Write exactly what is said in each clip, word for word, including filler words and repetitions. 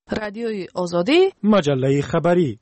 رادیوی آزادی، مجله خبری.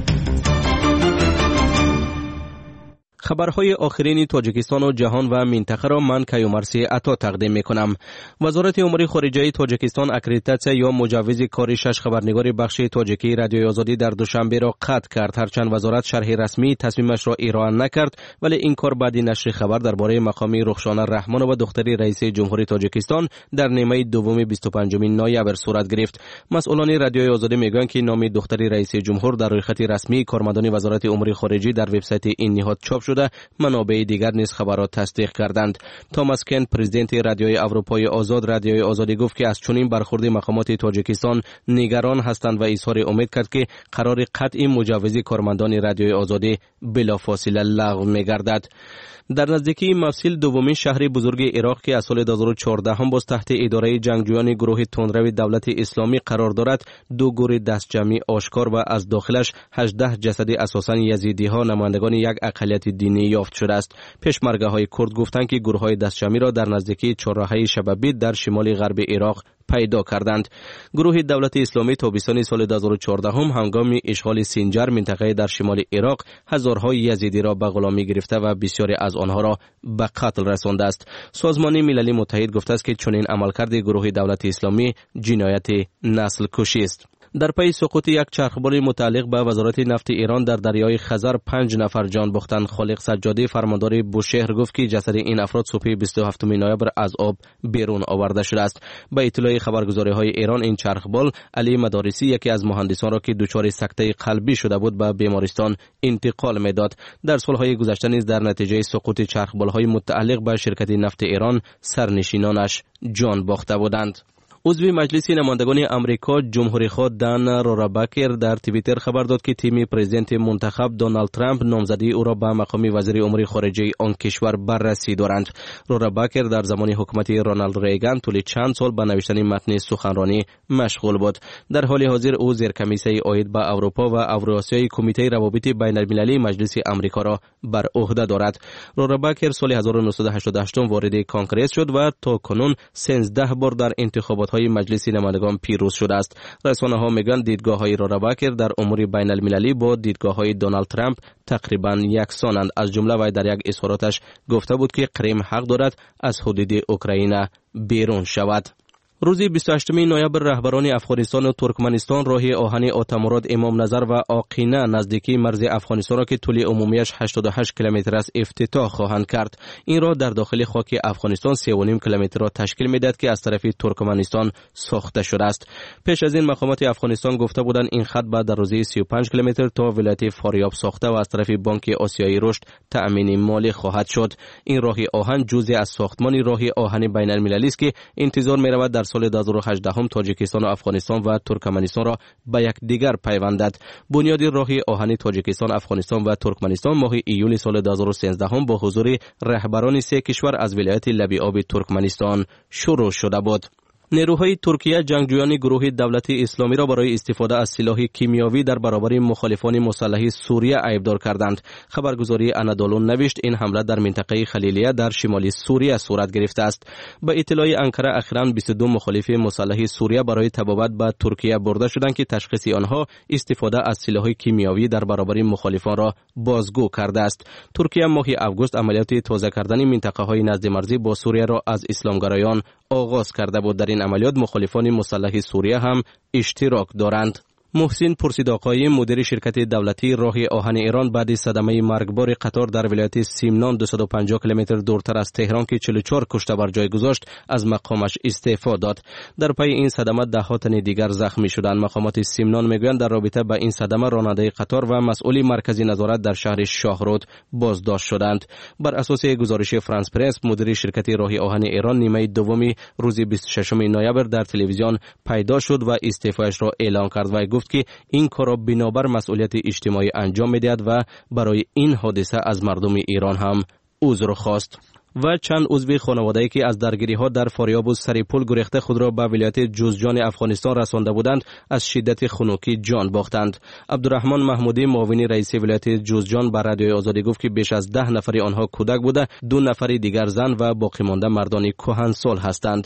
خبرهای آخرین تاجیکستان و جهان و منطقه را من کیومرثی عطا تقدیم میکنم. وزارت امور خارجه تاجیکستان اکریدیتاسیون یا مجوز کار شش خبرنگار بخش تاجیکی رادیوی آزادی در دوشنبه را قطع کرد. هرچند وزارت شرح رسمی تصمیمش را ارائه نکرد، ولی این کار بعد نشر خبر درباره مقام رخشان رحمان و دختری رئیس جمهوری تاجیکستان در نیمه دوم بیست و پنجم نوامبر صورت گرفت. مسئولان رادیوی آزادی میگویند که نام دختری رئیس جمهور در روی خط رسمی کارمندان وزارت امور خارجه در وبسایت این نهاد چاپ شد. منابع دیگر نیز خبر را تصدیق کردند. توماس کن، پرزیدنت رادیوی اروپای آزاد، رادیوی آزادی گفت که از چنین برخورد مقامات تاجیکستان نگران هستند و اظهار امید کرد که قرار قطعی مجوز کارمندان رادیوی آزادی بلافاصله لغو می‌گردد. در نزدیکی مفصل دومین شهر بزرگ عراق که از سال دو هزار و چهارده هم باز تحت اداره جنگجویان گروه تندرو دولت اسلامی قرار دارد، دو گور دستجمعی آشکار و از داخلش هجده جسد اساساً یزیدی ها نمایندگان یک اقلیت دینی یافت شده است. پشمرگه های کرد گفتند که گروه های دستجمعی را در نزدیکی چهارراه شبابید در شمال غرب عراق پیدا کردند. گروه دولت اسلامی تابستان سال دو هزار و چهارده هم هنگام اشغال سینجر منطقه در شمال عراق هزارها یزیدی را به غلامی گرفته و بسیاری از آنها را به قتل رسانده است. سازمان ملل متحد گفته است که چنین عملکرد گروه دولت اسلامی جنایت نسل کشی است. در پی سقوط یک چرخبال متعلق به وزارت نفت ایران در دریای خزر پنج نفر جان باختند. خالق سجادی، فرماندار بوشهر، گفت که جسد این افراد صبح بیست و هفتم نوامبر از آب بیرون آورده شده است. به اطلاع خبرگزاری‌های ایران، این چرخبال علی مدارسی، یکی از مهندسان را که دچار سکته قلبی شده بود، به بیمارستان انتقال می‌داد. در سال‌های گذشته نیز در نتیجه سقوط چرخبال‌های متعلق به شرکت نفت ایران سرنشینانش جان باخته بودند. عضو مجلس نمایندگان امریکا جمهوری‌خواه دان روراباکر در توییتر خبر داد که تیم پرزیدنت منتخب دونالد ترامپ نامزدی او را به مقام وزیر امور خارجه آن کشور بررسی دارند. روراباکر در زمان حکومت رونالد ریگان طول چند سال به نوشتن متن سخنرانی مشغول بود. در حال حاضر او زیر کمیسیه عاید به اروپا و اوراسیای کمیته روابط بین المللی مجلس امریکا را بر عهده دارد. روراباکر سال هزار و نهصد و هشتاد و هشت وارد کنگره شد و تا کنون سیزده بار در انتخابات های مجلس نمایندگان پیروز شده است. رسانه ها میگن دیدگاه های روراباکر در امور بین المللی با دیدگاه های دونالد ترامپ تقریبا یکسانند. از جمله وی در یک اظهاراتش گفته بود که کریم حق دارد از حدود اوکراین بیرون شود. روز بیست و هشتم نوامبر رهبران افغانستان و ترکمنستان راه آهن آتمراد امام نظر و آقینه نزدیکی مرز افغانستان را که طول عمومیش هشتاد و هشت کیلومتر است افتتاح خواهند کرد. این راه در داخل خاک افغانستان سه و نیم کیلومتر را تشکیل میدهد که از طرف ترکمنستان ساخته شده است. پیش از این مقامات افغانستان گفته بودند این خط بعد در روزی سی و پنج کیلومتر تا ولایت فاریاب ساخته و از طرف بانک آسیایی رشد تأمین مالی خواهد شد. این راه آهن جزء از ساختمان راه آهن بین المللی است که انتظار می‌رود در سال دو هزار و هجده هم تاجیکستان و افغانستان و ترکمنستان را به یک دیگر پیوندد. بنیاد راه آهن تاجیکستان، افغانستان و ترکمنستان ماه ایول سال دو هزار و سیزده هم با حضور رهبران سه کشور از ولایت لبی آب ترکمنستان شروع شده بود. نیروهای ترکیه جنگجویان گروه دولت اسلامی را برای استفاده از سلاح کیمیاوی در برابر مخالفان مسلح سوریه عیبدار کردند. خبرگزاری انادولو نوشت این حمله در منطقه خلیلیه در شمال سوریه صورت گرفته است. به اطلاع انقره اخیراً بیست و دو مخالف مسلح سوریه برای تبابت به ترکیه برده شدند که تشخیص آنها استفاده از سلاح کیمیاوی در برابر مخالفان را بازگو کرده است. ترکیه ماه اوگوست عملیات تازه کردن منطقه های نزد مرزی با سوریه را از اسلامگرایان آغاز کرده بود. در این عملیات مخالفان مسلح سوریه هم اشتراک دارند. محسن پرسیدآقایی، مدیر شرکت دولتی راه آهن ایران، بعد صدمه مرگبار قطار در ولایت سیمنان دویست و پنجاه کیلومتر دورتر از تهران که چهل و چهار کشته بر جای گذاشت، از مقامش استعفا داد. در پی این صدمه ده ها تن دیگر زخمی شدند. مقامات سیمنان میگویند در رابطه با این صدمه راننده قطار و مسئول مرکزی نظارت در شهر شاهرود بازداشت شدند. بر اساس گزارش فرانس پرس، مدیر شرکت راه آهن ایران نیمه دومی روز بیست و ششم نوامبر در تلویزیون پیدا شد و استعفایش را اعلان کرد و گفت که این کار را بنابر مسئولیت اجتماعی انجام می‌دهد و برای این حادثه از مردم ایران هم عذر خواست. و چند عضو خانواده‌ای که از درگیری‌ها در فاریاب و سریپول گریخته خود را به ولایت جوزجان افغانستان رسانده بودند، از شدت خنکی جان باختند. عبدالرحمن محمودی، معاون رئیس ولایت جوزجان، به رادیوی آزادی گفت که بیش از ده نفر آنها کودک بوده، دو نفر دیگر زن و باقی مانده مردان کهنسال هستند.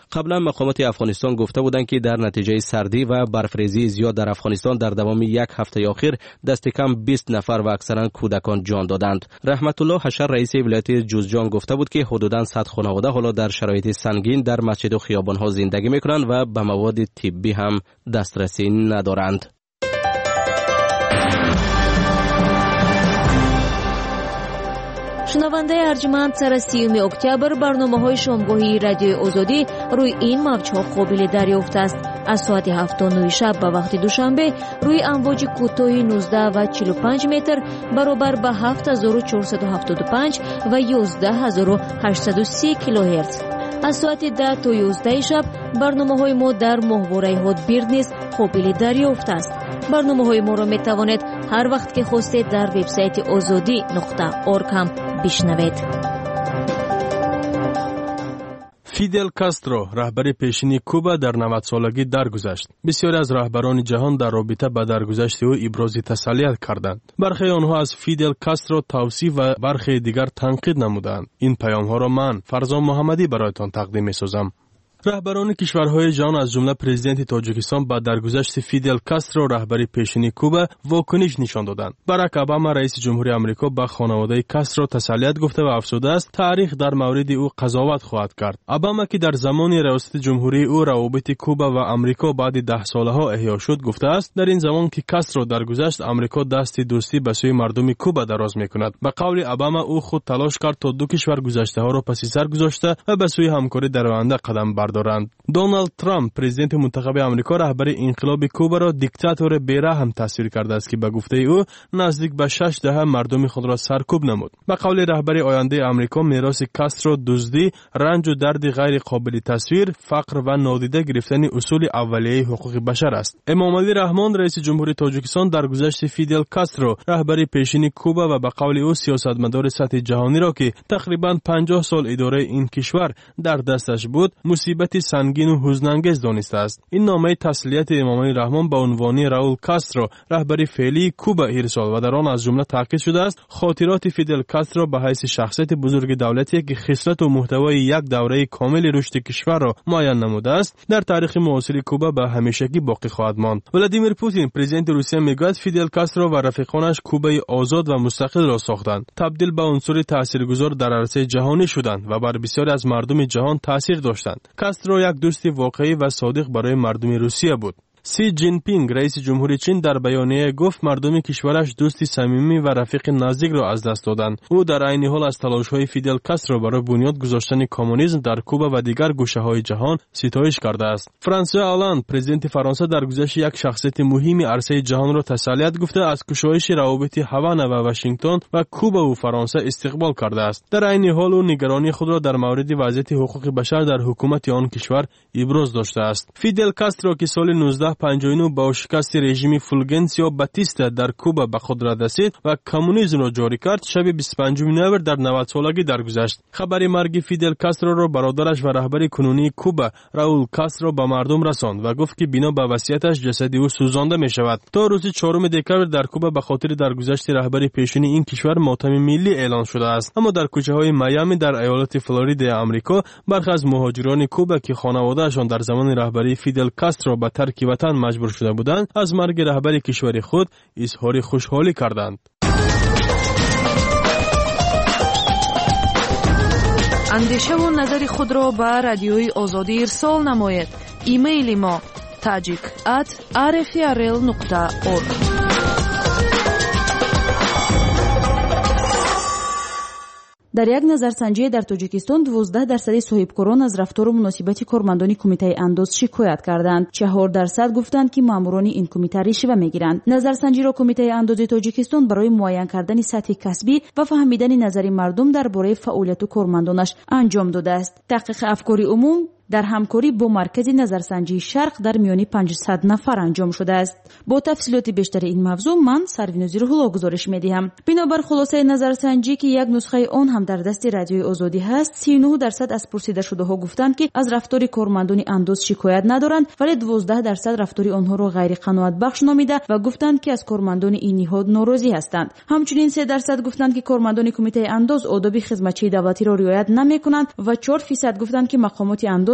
قبلا مقامات افغانستان گفته بودند که در نتیجه سردی و برفریزی زیاد در افغانستان در دوام یک هفته اخیر دست کم بیست نفر و اکثرا کودکان جان دادند. رحمت الله حشر رئیس ولایت جوزجان گفته بود که حدوداً صد خانواده حالا در شرایط سنگین در مسجد و خیابان‌ها زندگی می‌کنند و به مواد طبی هم دسترسی ندارند. شنونده ارجمند، سر سیوم اکتبر برنامه‌های شامگاهی رادیوی آزادی روی این موج‌ها قابل دریافت است. از ساعت هفت و نه شب به وقت دوشنبه روی امواج کوتاه نوزده و چهل و پنج متر برابر به هفت هزار و چهارصد و هفتاد و پنج و یازده هزار و هشتصد و سی کیلوهرتز. از ساعت ده تا یازده شب برنامه‌های ما در ماهواره هاتبیرد نیز قابل دریافت است. برنامه‌های ما را می‌توانید هر وقت که خواستید در وبسایت آزادی نقطه اورگ هم بشنوید. فیدل کاسترو رهبر پیشین کوبا در نود سالگی درگذشت. بسیاری از رهبران جهان در رابطه با درگذشت او ابراز تسلیت کردند. برخی آنها از فیدل کاسترو توصیف و برخی دیگر تنقید نمودند. این پیام‌ها را من فرزان محمدی برایتان تقدیم می‌سازم. رهبران کشورهای جهان از جمله پرزیدنت تاجیکستان با درگذشت فیدل کاسترو رهبر پیشین کوبا واکنش نشان دادند. باراک اوباما رئیس جمهوری آمریکا به خانواده کاسترو تسلیت گفته و افسوده است تاریخ در مورد او قضاوت خواهد کرد. اوباما که در زمان ریاست جمهوری او روابط کوبا و آمریکا بعد ده سالها احیا شد گفته است در این زمان که کاسترو درگذشت آمریکا دست دوستی به سوی مردم کوبا دراز میکند. به قول اوباما او خود تلاش کرد تا دو کشور گذشته ها را پس سر گذاشته و به سوی همکاری در آینده قدم بردارد. دونالد ترامپ پرزیدنت منتخب آمریکا رهبر انقلاب کوبا را دیکتاتور بی‌رحم تصویر کرده است که به گفته او نزدیک به شش دهه مردم خود را سرکوب نمود. به قول رهبر آینده آمریکا میراث کاسترو دزدی، رنج و درد غیر قابل تصویر، فقر و نادیده گرفتن اصول اولیه حقوق بشر است. امامعلی رحمان رئیس جمهوری تاجیکستان درگذشت فیدل کاسترو رهبر پیشین کوبا و به قول او سیاستمدار سطح جهانی را که تقریبا پنجاه سال اداره این کشور در دستش بود مصیبت سنگین و حزن‌انگیز دانسته است. این نامه تسلیت امامعلی رحمان با عنوان راول کاسترو رهبر فعلی کوبا ارسال و در آن از جمله تاکید شده است خاطرات فیدل کاسترو به حیث شخصیت بزرگ دولتی که خصلت و محتوای یک دوره کامل رشد کشور را معین نموده است در تاریخ معاصر کوبا به همیشگی باقی خواهد ماند. ولادیمیر پوتین پرزیدنت روسیه میگوید فیدل کاسترو و رفیقانش کوبای آزاد و مستقل را ساختند، تبدیل به عنصر تاثیرگذار در عرصه جهانی شدند و بر بسیاری از مردم جهان تاثیر داشتند. کاسترو یک دوست واقعی و صادق برای مردم روسیه بود. سی جین پینگ رئیس جمهوری چین در بیانیه گفت مردم کشورش دوستی صمیمی و رفیق نزدیک را از دست دادند. او در عین حال از تلاش‌های فیدل کاسترو برای بنیاد گذاشتن کمونیسم در کوبا و دیگر گوشه‌های جهان ستایش کرده است. فرانسوا آلاند پرزیدنت فرانسه در گذشت یک شخصیت مهم عرصه جهان را تسلیت گفته از گشایش روابط هاوانا و واشنگتن و کوبا و فرانسه استقبال کرده است. در عین حال او نگرانی خود را در مورد وضعیت حقوق بشر در حکومت آن کشور ابراز داشته است. فیدل کاسترو که سال نوزده پنجاه و نه با شکست رژیم فولگنسیو باتیستا در کوبا به قدرت رسید و کمونیسم را جاری کرد شب بیست و پنجم نوامبر در نود سالگی درگذشت. خبر مرگ فیدل کاسترو را برادرش و رهبر کنونی کوبا راول کاسترو به مردم رساند و گفت که بنا به وصیتش جسد او سوزانده می شود. تا روز چهارم دکمبر در کوبا به خاطر درگذشت رهبر پیشین این کشور ماتم ملی اعلان شده است. اما در کوچه‌های میامی در ایالت فلوریدا آمریکا برخی از مهاجران کوبا که خانواده‌شان در زمان رهبری فیدل کاسترو به ترک وطن مجبور شده بودند از مرگ رهبر کشور خود اظهار خوشحالی کردند. اندیشه و نظر خود را به رادیوی آزادی ارسال نمایید. ایمیل ما tajik at r f r l نقطه org. در یک نظرسنجی در تاجیکستان دوازده درصد صاحبکاران از رفتار و مناسبت کارمندان کمیته انداز شکایت کردند. چهار درصد گفتند که ماموران این کمیته رشوه میگیرند. نظرسنجی را کمیته انداز تاجیکستان برای معین کردن سطح کسبی و فهمیدن نظر مردم درباره فعالیت کارمندانش انجام داده است. تحقیق افکار عموم در همکاری با مرکز نظرسنجی شرق در میان پانصد نفر انجام شده است. با تفصیلات بیشتر این موضوع من سروین زیرهولا گزارش میدهم. بنابر خلاصه نظرسنجی که یک نسخه آن هم در دست رادیوی آزادی هست، سی و نه درصد از پرسیده شده ها گفتند که از رفتار کارمندان انداز شکایت ندارند، ولی دوازده درصد رفتار آنها را غیر قناعت بخش نامیده و گفتند که از کارمندان این نهاد ناراضی هستند. همچنین سه درصد گفتند که کارمندان کمیته انداز آداب خدمتچی دولتی را رعایت نمیکنند و چهار درصد گفتند که مقامات انداز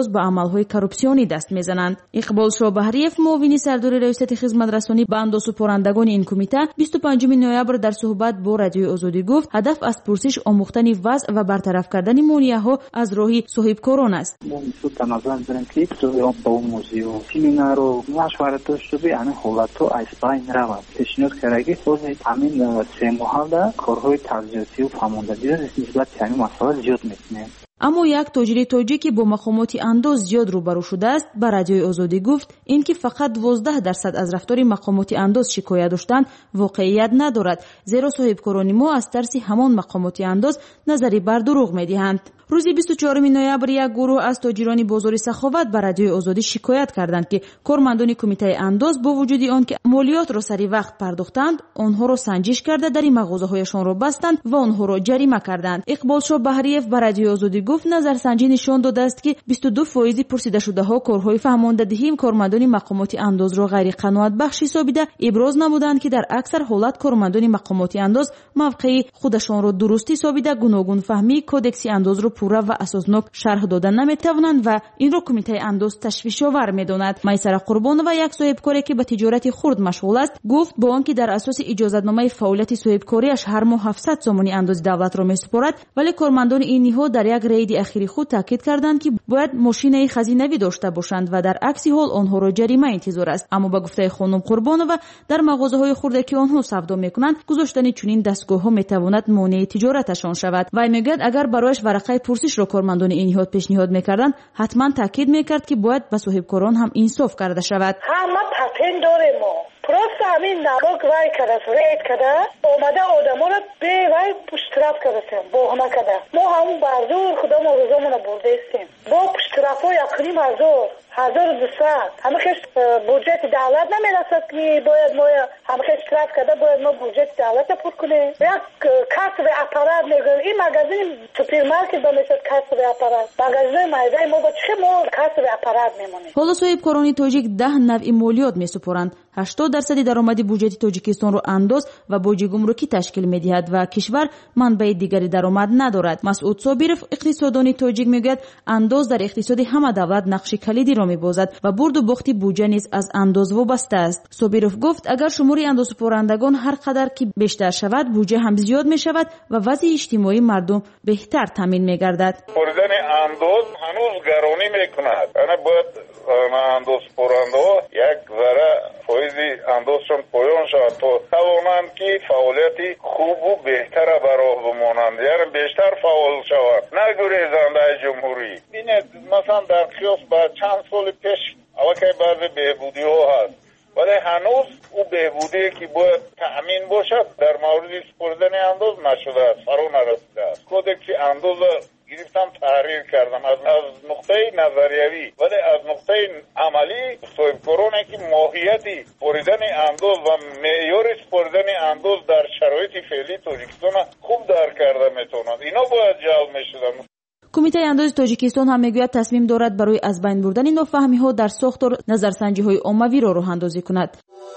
اندوز با عملهای کورپسیونی دست میزنند. اقبال شابهریف معاون سردار ریاست خدمترسانی به اندوز سپرندگان این کمیته بیست و پنجم نوامبر در صحبت با رادیوی آزادی گفت هدف از پرسش آموختن وضع و برطرف کردن مانعها از راه صاحبکاران است. ما نظر داریم که با موضوع سیمینار و مشورت شده یعنی حالتو از بین رود. پیشنهاد کردگی خود همین سه ماه در کارهای تغذیاتی و فهماندهی نسبت یعنی مسائل زیاد میکنه. اما یک تاجر تاجیکی با مقامات اندوز زیاد روبرو شده است به رادیوی آزادی گفت اینکه فقط دوازده درصد از رفتار مقامات اندوز شکایت داشتند واقعیت ندارد، زیرا صاحبکاران ما از ترس همان مقامات اندوز نظری بر دروغ میدهند. روز بیست و چهارم نوامبر یک گروه از تاجران بازار سخاوت به رادیوی آزادی شکایت کردند که کارمندان کمیته اندوز با وجود آنکه مالیات را سری وقت پرداختند آنها را سنجش کرده در مغازه‌هایشان را بستند و آنها را جریمه کردند. اقبال شاه بهریف به رادیوی آزادی گفت نظرسنجی نشان داده است که بیست و دو درصد پرسیده شده ها کارهای فهماندهی کارمندان مقامات اندوز را غیر قناعت بخش حسابیده ابراز نمودند که در اکثر حالات کارمندان مقامات اندوز موقع خودشان را درست حسابیده گوناگون فهمی کودکس اندوز را پورا و اساسناک شرح دادن نمیتوانند و این را کمیته اندوز تشویش آور میداند. میسر قربان و یک صاحبکاری که به تجارت خرد مشغول است گفت با آنکه در اساس اجازتنامه فعالیت صاحبکاریش هر ماه هفتصد سومانی اندوز دولت را میسپارد، ولی کارمندان این نهاد در یک رید اخیری خود تاکید کردند که باید ماشین خزینوی داشته باشند و در عکس حال آنها را جریمه انتظار است. اما با گفته خانم قربان و در مغازه‌های خرد که آنها سودا میکنند گذاشتن چنین دستگاه‌ها میتواند مانع تجارتشان شود. و میگوید اگر برایش ورقه پرسش را کارمندان این نهاد پیشنهاد میکردند حتما تاکید میکرد که باید به صاحبکاران هم انصاف کرده شود. همه پتن داریم ما پروست همین نباک وای کرده رید کرده اومده آدم را به وای پشترف کرده با همه کرده ما همون بازور خدا ما روزامون برده استیم با پشترف ها یقینیم هزار هزار و دوست همه کش بودجت دولت نمیرسد که باید ما همه کش اشتراک کرده باید ما بودجت دولت پر کنیم. یک کسب اپارات میگن این مغازین سوپرمارکت با میشد کسب اپارات مغازین مایده ما با چه ما کسب اپارات میمونیم. حالا صاحبکاران تاجیک ده نوع مالیات میسپارند. هشتاد درصد درآمد بودجت تاجیکستان را اندوز و بودجه گمرکی تشکیل میدهد و کشور منبع دیگری درآمد ندارد. مسعود صابرов اقتصاددان تاجیک میگوید اندوز در اقتصاد همه دولت نقش کلیدی را میبازد و برد و باخت بودجه نیز از اندوز وابسته است. صابرов گفت اگر شمار اندوز سپارندگان هر قدر که بیشتر شود بودجه هم زیاد میشود و وضع اجتماعی مردم بهتر تامین میگردد. بردن اندوز هنوز گرانی میکند. یعنی باید اندوز سپارنده یک ذره فایزی اندوزشان پایان شود تا توانند که فعالیتی خوب و بهتر برای بمانند یعنی بیشتر فعال شود نگریزند از جمهوری. بینید مثلا در قیاس با چند سال پیش اوکی بعض بهبودی ها هست ولی هنوز او بهبودی که باید تأمین باشد در مورد سپردن اندوز نشده است، فرا نرسیده است. کودکس اندوز گرفتم تحریر کردم از از نقطه نظریوی ولی از نقطه عملی صاحبکارانی که ماهیت سپردن اندوز و معیار سپردن اندوز در شرایط فعلی تاجیکستان خوب درک کرده میتونند اینا باید جلب میشدن. کمیته اندوز تاجیکستان هم میگوید تصمیم دارد برای از بین بردن نافهمی ها در ساختار نظرسنجی های عمومی را راه اندازی کند.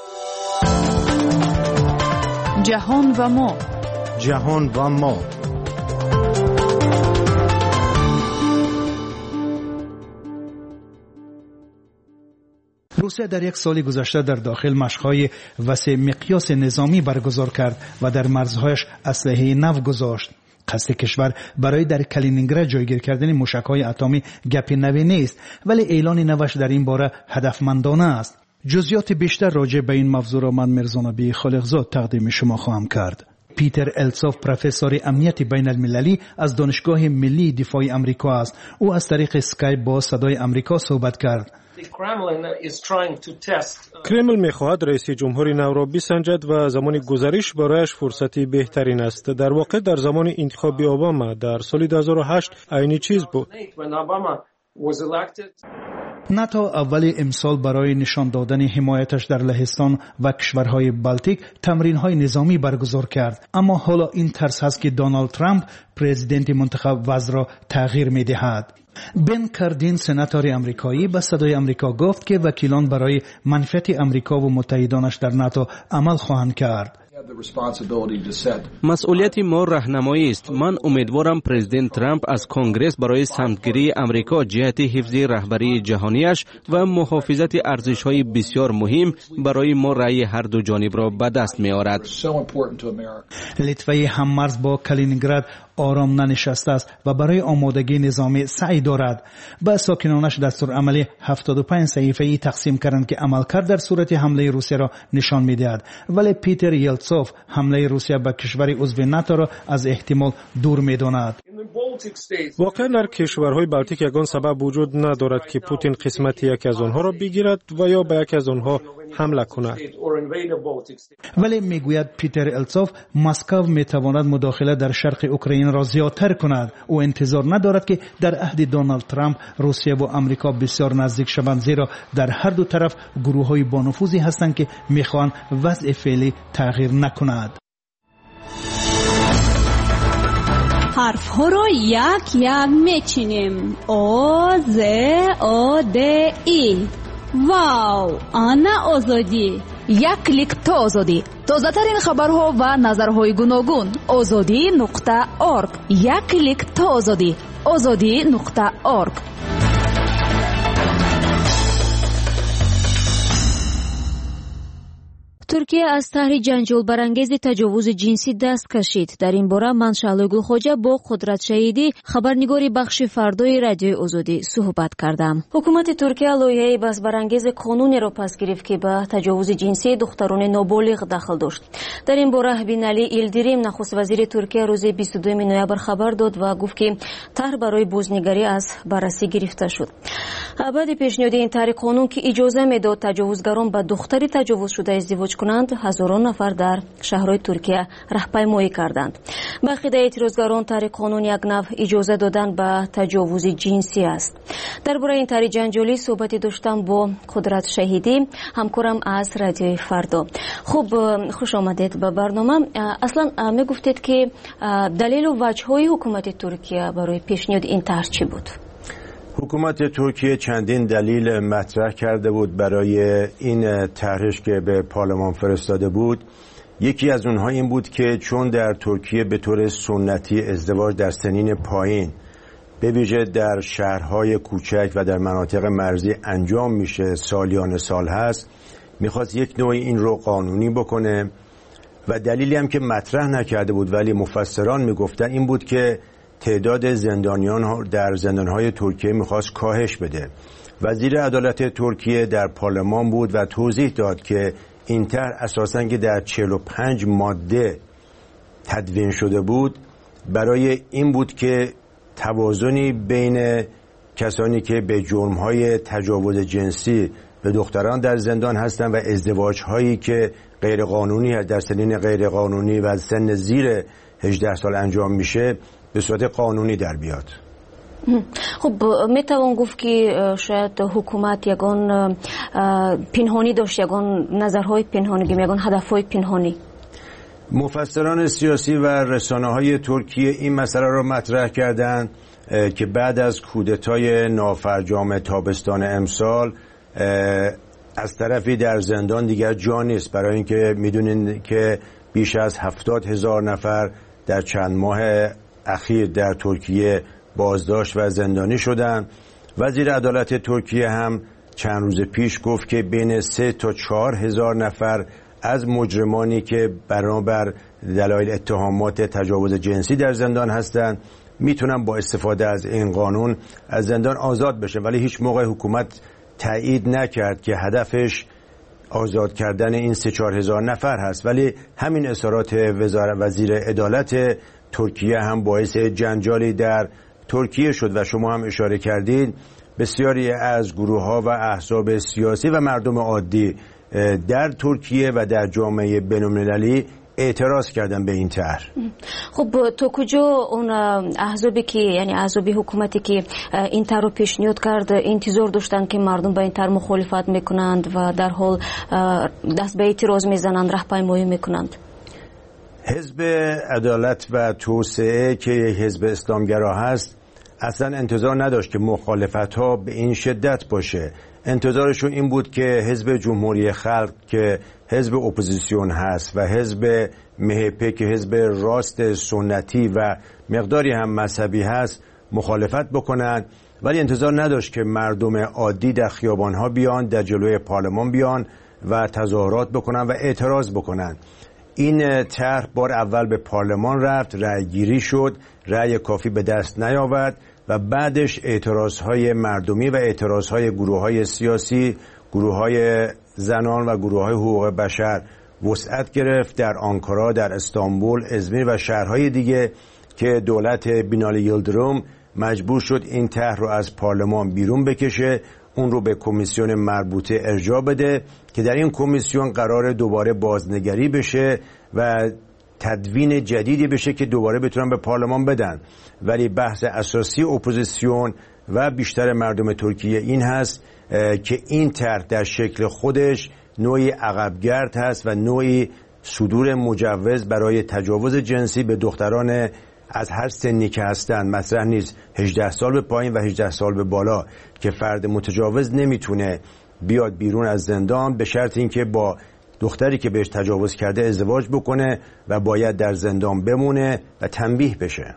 جهان و ما جهان و ما روسیه در یک سال گذشته در داخل مشق‌های وسیع مقیاس نظامی برگزار کرد و در مرزهایش اسلحه نو گذاشت. قصد کشور برای در کالینینگراد جایگیر کردن موشک‌های اتمی گپ نوی نیست ولی اعلان نوش در این باره هدفمندانه است. جزئیات بیشتر راجع به این موضوع را من مرزانبی خالقزاد تقدیم شما خواهم کرد. پیتر السوف پروفسور امنیت بین المللی از دانشگاه ملی دفاع امریکا است. او از طریق اسکایپ با صدای امریکا صحبت کرد. کرمل می‌خواهد رئیس جمهور نو را بسنجد و زمان گذریش برایش فرصتی بهترین است. در واقع در زمان انتخاب اوباما در سال دو هزار و هشت عینی چیز بود. ناتو اول امسال برای نشان دادن حمایتش در لهستان و کشورهای بالتیک تمرین‌های نظامی برگزار کرد. اما حالا این ترس هست که دونالد ترامپ پرزیدنت منتخب وضع را تغییر می‌دهد. بن کاردین سناتور امریکایی به صدای امریکا گفت که وکیلان برای منفعت امریکا و متحدانش در ناتو عمل خواهند کرد. مسئولیت ما راهنمایی است. من امیدوارم پرزیدنت ترامپ از کنگره برای سمتگیری امریکا جهت حفظ رهبری جهانیش و محافظت ارزش‌های بسیار مهم برای ما رأی هر دو جانب را به دست می‌آورد. لیتوای هممرز با کالینینگراد آرام ننشسته است و برای آمادگی نظامی سعی دارد. به ساکنانش دستور عملی هفتاد و پنج صحیفه‌ای تقسیم کردند که عملکرد در صورت حمله روسیه را نشان می‌دهد. ولی پیتر یلتسوف حمله روسیه به کشور عضو ناتو را از احتمال دور می‌داند. واقعا در کشورهای بالتیک یگان سبب وجود ندارد که پوتین قسمت یکی از آنها را بگیرد و یا به یکی از آنها حمله کند. ولی میگوید پیتر یلتسوف مسکو میتواند مداخله در شرق اوکراین را زیادتر کند. او انتظار ندارد که در عهد دونالد ترامپ روسیه و آمریکا بسیار نزدیک شوند، زیرا در هر دو طرف گروه‌های با نفوذی هستند که میخوان وضع فعلی تغییر نکند. حرف ها رو یک یک میچینیم. او ز او د ای. واو، آنا آزادی. یک کلیک تا آزادی. تازه ترین خبرها و نظرهای گوناگون. آزادی نقطه اورگ. یک کلیک تا آزادی. آزادی نقطه اورگ. ترکیه از طرح جنجال برانگیز تجاوز جنسی دست کشید. در این باره من شعله گلخواجه با قدرت شهیدی خبرنگاری بخش فردای رادیوی آزادی صحبت کردم. حکومت ترکیه لایحه بس برانگیز قانونی را پس گرفت که به تجاوز جنسی دختران نابالغ دخل داشت. در این باره بینالی ایلدیریم نخست وزیر ترکیه روز بیست و دوم نوامبر خبر داد و گفت که طرح برای بازنگری از بررسی گرفته شد. بعد پیشنهاد این طرح قانون که اجازه میداد تجاوزگران به دختری تجاوز شده ازدواج کنند، هزاران نفر در شهرهای ترکیه راهپیمایی کردند. به عقیده اعتراضگران طرح قانون یک نوع اجازه دادن به تجاوز جنسی است. درباره این طرح جنجالی صحبتی داشتم با قدرت شهیدی، همکارم از رادیوی فردا. خوب، خوش آمدید به برنامه. اصلا می گفتید که دلیل و وجه‌های حکومت ترکیه برای پیشنهاد این طرح چی بود؟ حکومت ترکیه چندین دلیل مطرح کرده بود برای این طرحش که به پارلمان فرستاده بود. یکی از اونها این بود که چون در ترکیه به طور سنتی ازدواج در سنین پایین به ویژه در شهرهای کوچک و در مناطق مرزی انجام میشه، سالیان سال هست، میخواست یک نوعی این رو قانونی بکنه. و دلیلی هم که مطرح نکرده بود ولی مفسران میگفتن این بود که تعداد زندانیان در زندانهای ترکیه میخواست کاهش بده. وزیر عدالت ترکیه در پارلمان بود و توضیح داد که این طرح اساساً که در چهل و پنج ماده تدوین شده بود برای این بود که توازنی بین کسانی که به جرمهای تجاوز جنسی به دختران در زندان هستند و ازدواجهایی که غیرقانونی در سنین غیرقانونی و سن زیر هجده سال انجام میشه به صورت قانونی در بیاد. خب میتوان گفت که شاید حکومت یگان پنهانی داشت، یگان نظرهای پنهانی، یگان هدفهای پنهانی. مفسران سیاسی و رسانه‌های ترکیه این مسئله را مطرح کردند که بعد از کودتای نافرجام تابستان امسال از طرفی در زندان دیگر جا نیست، برای اینکه میدونین که بیش از هفتاد هزار نفر در چند ماه اخیر در ترکیه بازداشت و زندانی شدند. وزیر عدالت ترکیه هم چند روز پیش گفت که بین سه تا چهار هزار نفر از مجرمانی که بنابر دلایل اتهامات تجاوز جنسی در زندان هستند میتونن با استفاده از این قانون از زندان آزاد بشن. ولی هیچ موقع حکومت تایید نکرد که هدفش آزاد کردن این سه چهار هزار نفر هست. ولی همین اظهارات وزارت وزیر عدالت ترکیه هم باعث جنجالی در ترکیه شد و شما هم اشاره کردید بسیاری از گروه ها و احزاب سیاسی و مردم عادی در ترکیه و در جامعه بین‌المللی اعتراض کردن به این طرح. خب تا کجا اون احزابی که یعنی احزاب حکومتی که این طرح رو پیشنهاد کرد انتظار داشتن که مردم با این طرح مخالفت میکنند و در حال دست به اعتراض میزنند، راهپیمایی میکنند؟ حزب عدالت و توسعه که حزب اسلامگرا هست اصلا انتظار نداشت که مخالفت‌ها به این شدت باشه. انتظارشون این بود که حزب جمهوری خلق که حزب اپوزیسیون هست و حزب مهپه که حزب راست سنتی و مقداری هم مذهبی هست مخالفت بکنند، ولی انتظار نداشت که مردم عادی در خیابان‌ها بیان، در جلوی پارلمان بیان و تظاهرات بکنن و اعتراض بکنن. این طرح بار اول به پارلمان رفت، رأی گیری شد، رأی کافی به دست نیاورد و بعدش اعتراضهای مردمی و اعتراضهای گروه‌های سیاسی، گروه‌های زنان و گروه‌های حقوق بشر وسعت گرفت در آنکارا، در استانبول، ازمیر و شهرهای دیگه که دولت بینالی یلدرم مجبور شد این طرح رو از پارلمان بیرون بکشه، اون رو به کمیسیون مربوطه ارجاع بده که در این کمیسیون قرار دوباره بازنگری بشه و تدوین جدیدی بشه که دوباره بتونن به پارلمان بدن. ولی بحث اساسی اپوزیسیون و بیشتر مردم ترکیه این هست که این طرح در شکل خودش نوعی عقبگرد هست و نوعی صدور مجوز برای تجاوز جنسی به دختران از هر سنی که هستن مطرح نیست. هجده سال به پایین و هجده سال به بالا که فرد متجاوز نمیتونه بیاد بیرون از زندان به شرط اینکه با دختری که بهش تجاوز کرده ازدواج بکنه و باید در زندان بمونه و تنبیه بشه.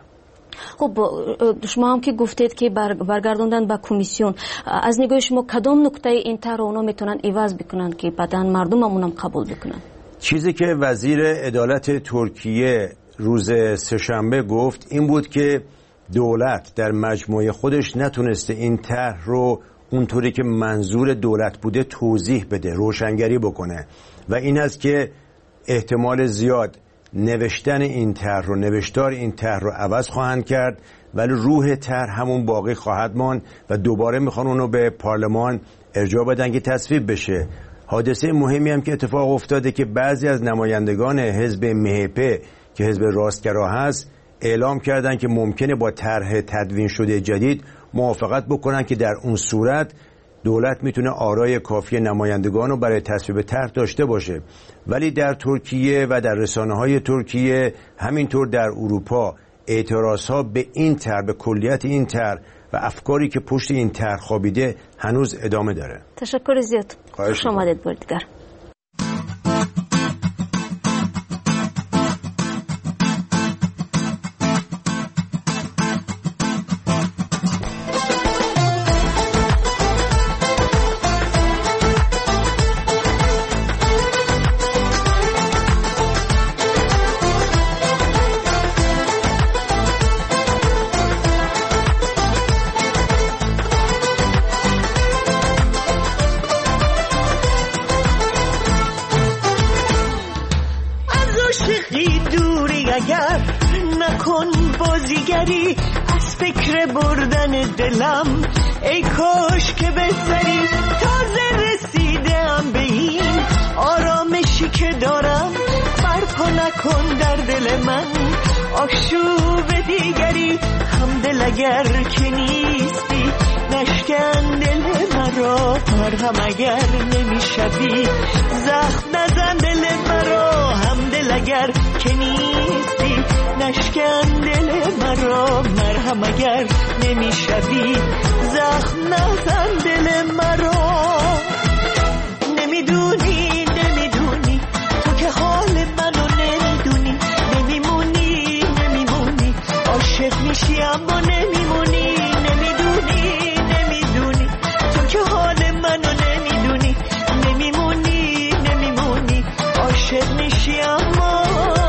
خب شما هم که گفتید که برگردوندن به کمیسیون، از نگاه شما کدام نکته این طرح اونا میتونن عوض بکنن که بعداً مردم هم اونم قبول بکنن؟ چیزی که وزیر عدالت ترکیه روز سه‌شنبه گفت این بود که دولت در مجموعه خودش نتونسته این طرح رو اونطوری که منظور دولت بوده توضیح بده، روشنگری بکنه و این است که احتمال زیاد نوشتن این طرح رو، نوشتار این طرح رو عوض خواهند کرد ولی روح طرح همون باقی خواهد ماند و دوباره میخوان اونو به پارلمان ارجاع بدن که تصویب بشه. حادثه مهمی هم که اتفاق افتاده که بعضی از نمایندگان حزب مهپه که حزب راستگرا هست اعلام کردن که ممکنه با طرح تدوین شده جدید موافقت بکنن که در اون صورت دولت میتونه آرای کافی نمایندگان رو برای تصویب طرح داشته باشه. ولی در ترکیه و در رسانه‌های ترکیه همینطور در اروپا اعتراضها به این طرح، به کلیت این طرح و افکاری که پشت این طرح خوابیده هنوز ادامه داره. تشکر زیاد. خوش آمدید بار دیگر. از فکر بردن دلم ای کاش که بذاری تازه رسیدم به این آرامشی که دارم برپا نکن در دل من آشوب دیگری هم دل اگر که نیستی نشکن دل مرا مرهم اگر نمیشوی زخم نزن دل مرا هم دل اگر که نیستی نشکن دل مرا مرهم اگر نمیشوی زخم نزن دل مرا نمیدونی نمیدونی تو که حال منو نمیدونی نمیمونی نمیمونی عاشق میشی اما نمیمونی نمیدونی نمیدونی تو که حال منو نمیدونی نمیمونی نمیمونی عاشق میشی اما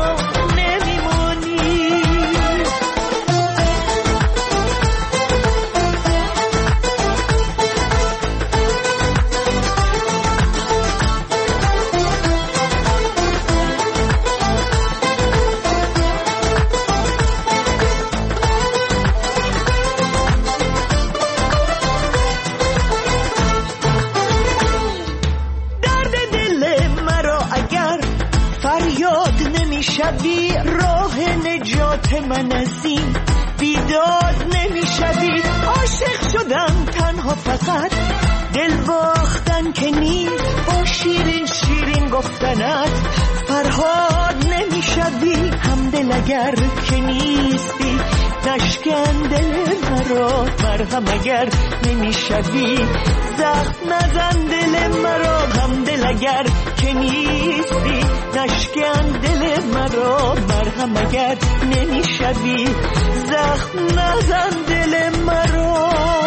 شبی راه نجات من از این بیداد نمیشوی عاشق شدم تنها فقط دل باختن که نیست با شیرین شیرین گفتنت فرهاد نمیشوی هم دل اگر که نیستی نشکن دل مرا، مرهم اگر نمیشوی زخم نزن دل مرا، هم دل اگر که نیستی نشکن دل مرا، مرهم اگر نمیشوی زخم نزن دل مرا.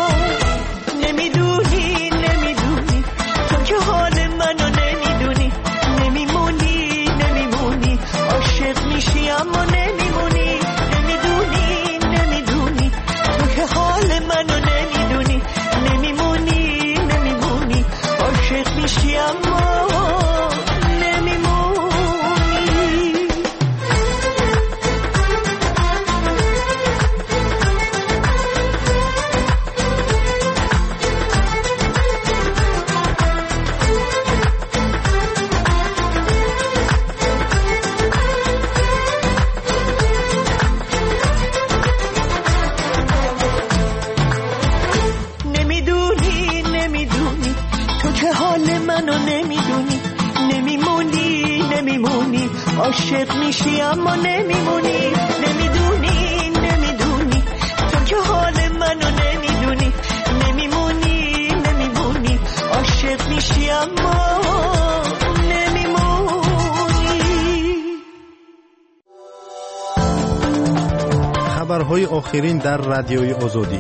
نمیدونی نمیدونی تو که حال منو نمیدونی، نمیمونی نمیمونی عاشق میشی اما نمیمونی، نمیدونی نمیدونی تو که حال منو نمیدونی، نمیمونی نمیمونی عاشق میشی اما عاشق میشی اما نمیمونی، نمیدونی نمیدونی تو که حال منو نمیدونی، نمیمونی نمیمونی عاشق میشی اما نمیمونی. خبرهای آخرین در رادیوی آزادی.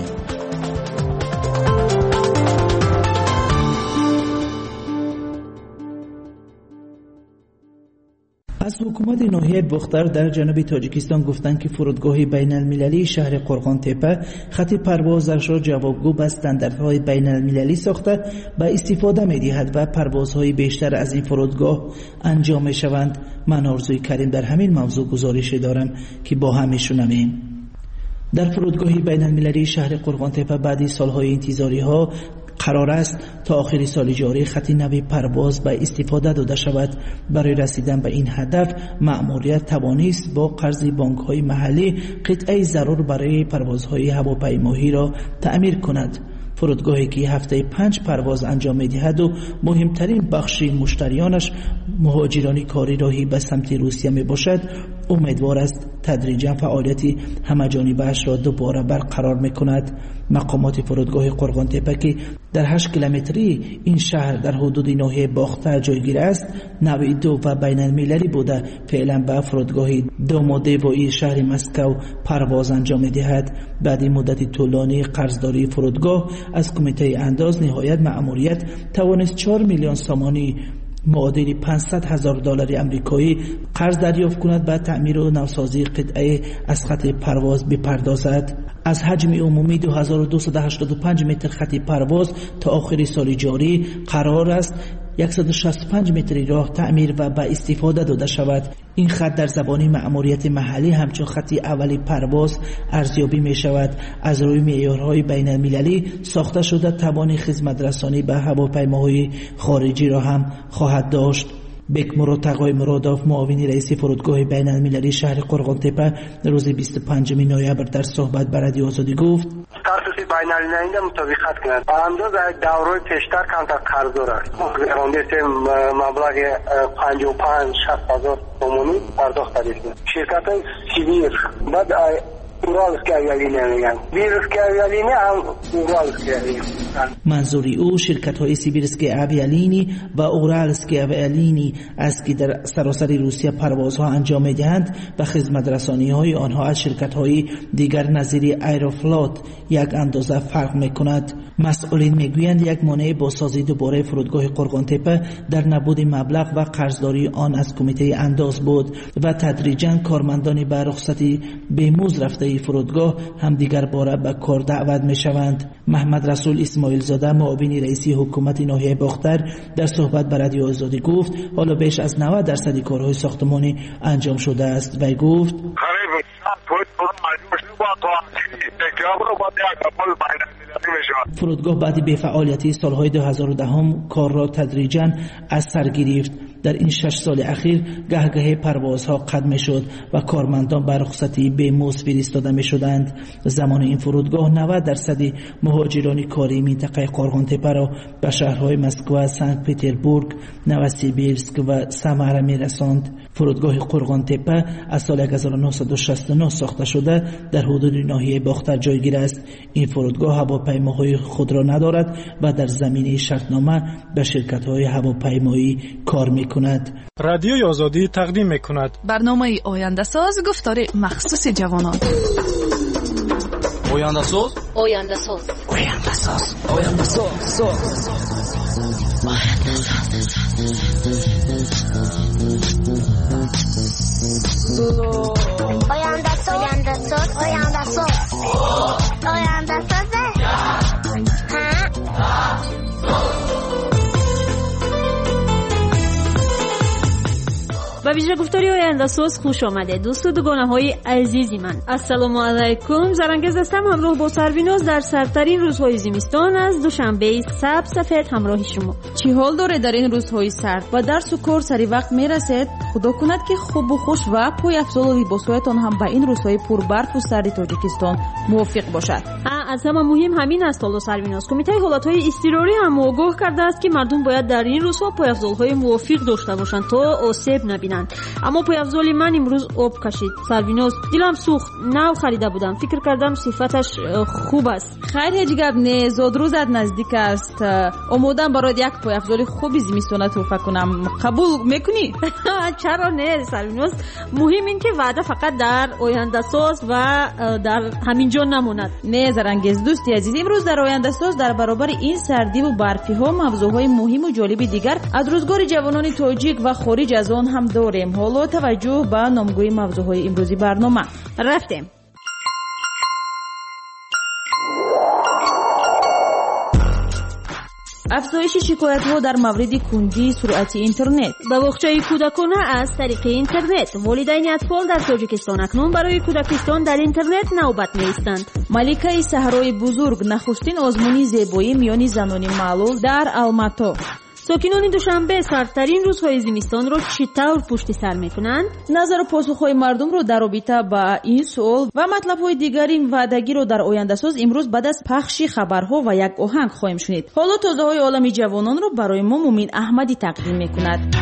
از حکومت ناحیه بختر در جنوب تاجیکستان گفتند که فرودگاه بین المللی شهر قرغان تپه خط پروازش را جوابگو به استانداردهای بین المللی ساخته به استفاده می دهد و پروازهای بیشتر از این فرودگاه انجام می شوند. من آرزوی کریم در همین موضوع گزارش دارم که با هم میشنویم. در فرودگاه بین المللی شهر قرغان تپه بعد سالهای انتظاری ها قرار است تا آخر سال جاری خط نوی پرواز به استفاده داده شود. برای رسیدن به این هدف مأموریت توانست با قرض بانک‌های محلی قطعه ضرور برای پروازهای هواپیمایی را تعمیر کند. فرودگاهی که هفته پنج پرواز انجام می‌دهد و مهمترین بخش مشتریانش مهاجران کاری راهی به سمت روسیه میباشد، امیدوار است تدریجا فعالیت همه‌جانبه‌اش را دوباره برقرار میکند. مقامات فرودگاه قرغان تپه که در هشت کیلومتری این شهر در حدود ناحیه باختر جایگیر است، نوع دو و بین المللی بوده فعلا به فرودگاه دومودیوی شهر مسکو پرواز انجام می‌دهد. بعد مدت طولانی قرضداری فرودگاه از کمیته انداز، نهایت مأموریت توانست چهار میلیون سامانی معادل پانصد هزار دلار آمریکایی قرض دریافت کند و تعمیر و نوسازی قطعه از خط پرواز بپردازد. از حجم عمومی دو هزار و دویست و هشتاد و پنج متر خط پرواز تا آخر سال جاری قرار است صد و شصت و پنج متری راه تعمیر و به استفاده داده شود. این خط در زبان مأموریت محلی همچون خط اولی پرواز ارزیابی می شود. از روی معیارهای بین المللی ساخته شده توان خدمت رسانی به هواپیماهای خارجی را هم خواهد داشت. بکمرو تقای مراداف، معاون رئیس فرودگاه بین المللی شهر قرغان تپه، روز بیست و پنجم نوامبر در صحبت با رادیو آزادی گفت: تاسیس بین المللی مطابقت کنند. انداز دوره پیشتر کمتر قرضدار است. گرانده مبلغ پنجاه و پنج شصت هزار تومانی پرداخت کردیم. شرکت سیویر بعد اورالسکی اویالینیا میگن. بیرسکی اویالینیا هم اورالسکی اویالینیا. منظوری او شرکت های سیبیرسکی اویالینی و اورالسکی اویالینی است که در سراسر روسیه پروازها انجام میدهند و خدمت رسانی های آنها از شرکت های دیگر نظیر ایروفلوت یک اندازه فرق میکند. مسئولین میگویند یک مانع بازسازی دوباره فرودگاه قرغان تپه در نبود مبلغ و قرضداری آن از کمیته انداز بود و تدریجا کارمندان به رخصتی بموز رفته فرودگاه هم دیگر باره به کار دعوت می شوند. محمد رسول اسماعیل زاده، معاون رئیس حکومت ناحیه باختر، در صحبت با رادیو آزادی گفت حالا بیش از نود درصد کارهای ساختمانی انجام شده است و گفت فرودگاه بعد به فعالیتی سالهای دو هزار و ده کار را تدریجاً از سر گرفت. در این شش سال اخیر گهگاه پروازها قطع میشد و کارمندان بر رخصتی به مزد فرستاده میشدند. زمان این فرودگاه نود درصد مهاجران کاری منطقه قرغان تپه را به شهرهای مسکو، سنت پتربورگ، نوسیبیرسک و سمره میرساند. فرودگاه قرغان تپه از سال هزار و نهصد و شصت و نه ساخته شده در حدود ناحیه باختر جایگیر است. این فرودگاه هواپیماهای خود را ندارد و در زمینه شرطنامه به شرکت‌های هواپیمایی کار می‌کند. رادیوی آزادی تقدیم می‌کند برنامه آینده ساز، گفتار مخصوص جوانان. آینده ساز آینده ساز آینده ساز آینده ساز آینده ساز آینده ساز آینده ساز آینده ساز با ویژه گفتاری آینده ساز خوش آمده دوست و دوگانه های عزیزی من. السلام علیکم. زرانگیز هستم همراه با سرویناز در سردترین روزهای زمستان از دوشنبه سبز سفید همراه شما. چی حال داره در این روزهای سرد و درس و کار سری وقت میرسید؟ خدا کند که خوب و خوش و پای افضل و لباسهایتان هم به این روزهای پربرف و سرد تاجیکستان موافق باشد. از همه مهم همین است. حالا سرویناز کمیته حالتهای اضطراری هم آگاه کرده است که مردم باید در این روزها پای افضل‌های موافق داشته باشند تا آسیب نبینند. اما پای افضل من امروز آب کشید. سرویناز دلم سوخت، نو خریده بودم، فکر کردم صفتش خوب است. خیر هیچ گپ نه، زود روزت نزدیک است. اومدم برات یک پای افضل خوبی زمستانه تحفه کنم، قبول میکنی؟ چرا نه سرویناز، مهم این که وعده فقط در آینده ساز و در همین جا نماند. نه زرانگیز دوستی عزیز، امروز در آینده ساز در برابر این سردی و برفی ها موضوعهای مهم و جالب دیگر از روزگار جوانان تاجیک و خارج از آن هم داریم. حالا توجه به نامگوی موضوعهای امروزی برنامه. رفتیم. افزایش شکایت‌ها در مورد کندی سرعت اینترنت. به بخشای کودکانه از طریق اینترنت، والدین اطفال در تاجیکستان اکنون برای کودکستان در اینترنت نوبت می‌ایستند. ملکه صحرای بزرگ نخستین آزمونی زیبایی میان زنان معلول در الماتا. ساکنان دوشنبه سردترین روزهای زمستان را چطور پشت سر میکنند؟ نظر و پاسخهای مردم رو در رابطه با این سوال و مطلبهای دیگری وعدگی رو در آینده ساز امروز بعد از پخش خبرها و یک آهنگ خواهیم شنید. حالا تازه های عالم جوانان رو برای ما مومین احمدی تقدیم میکند.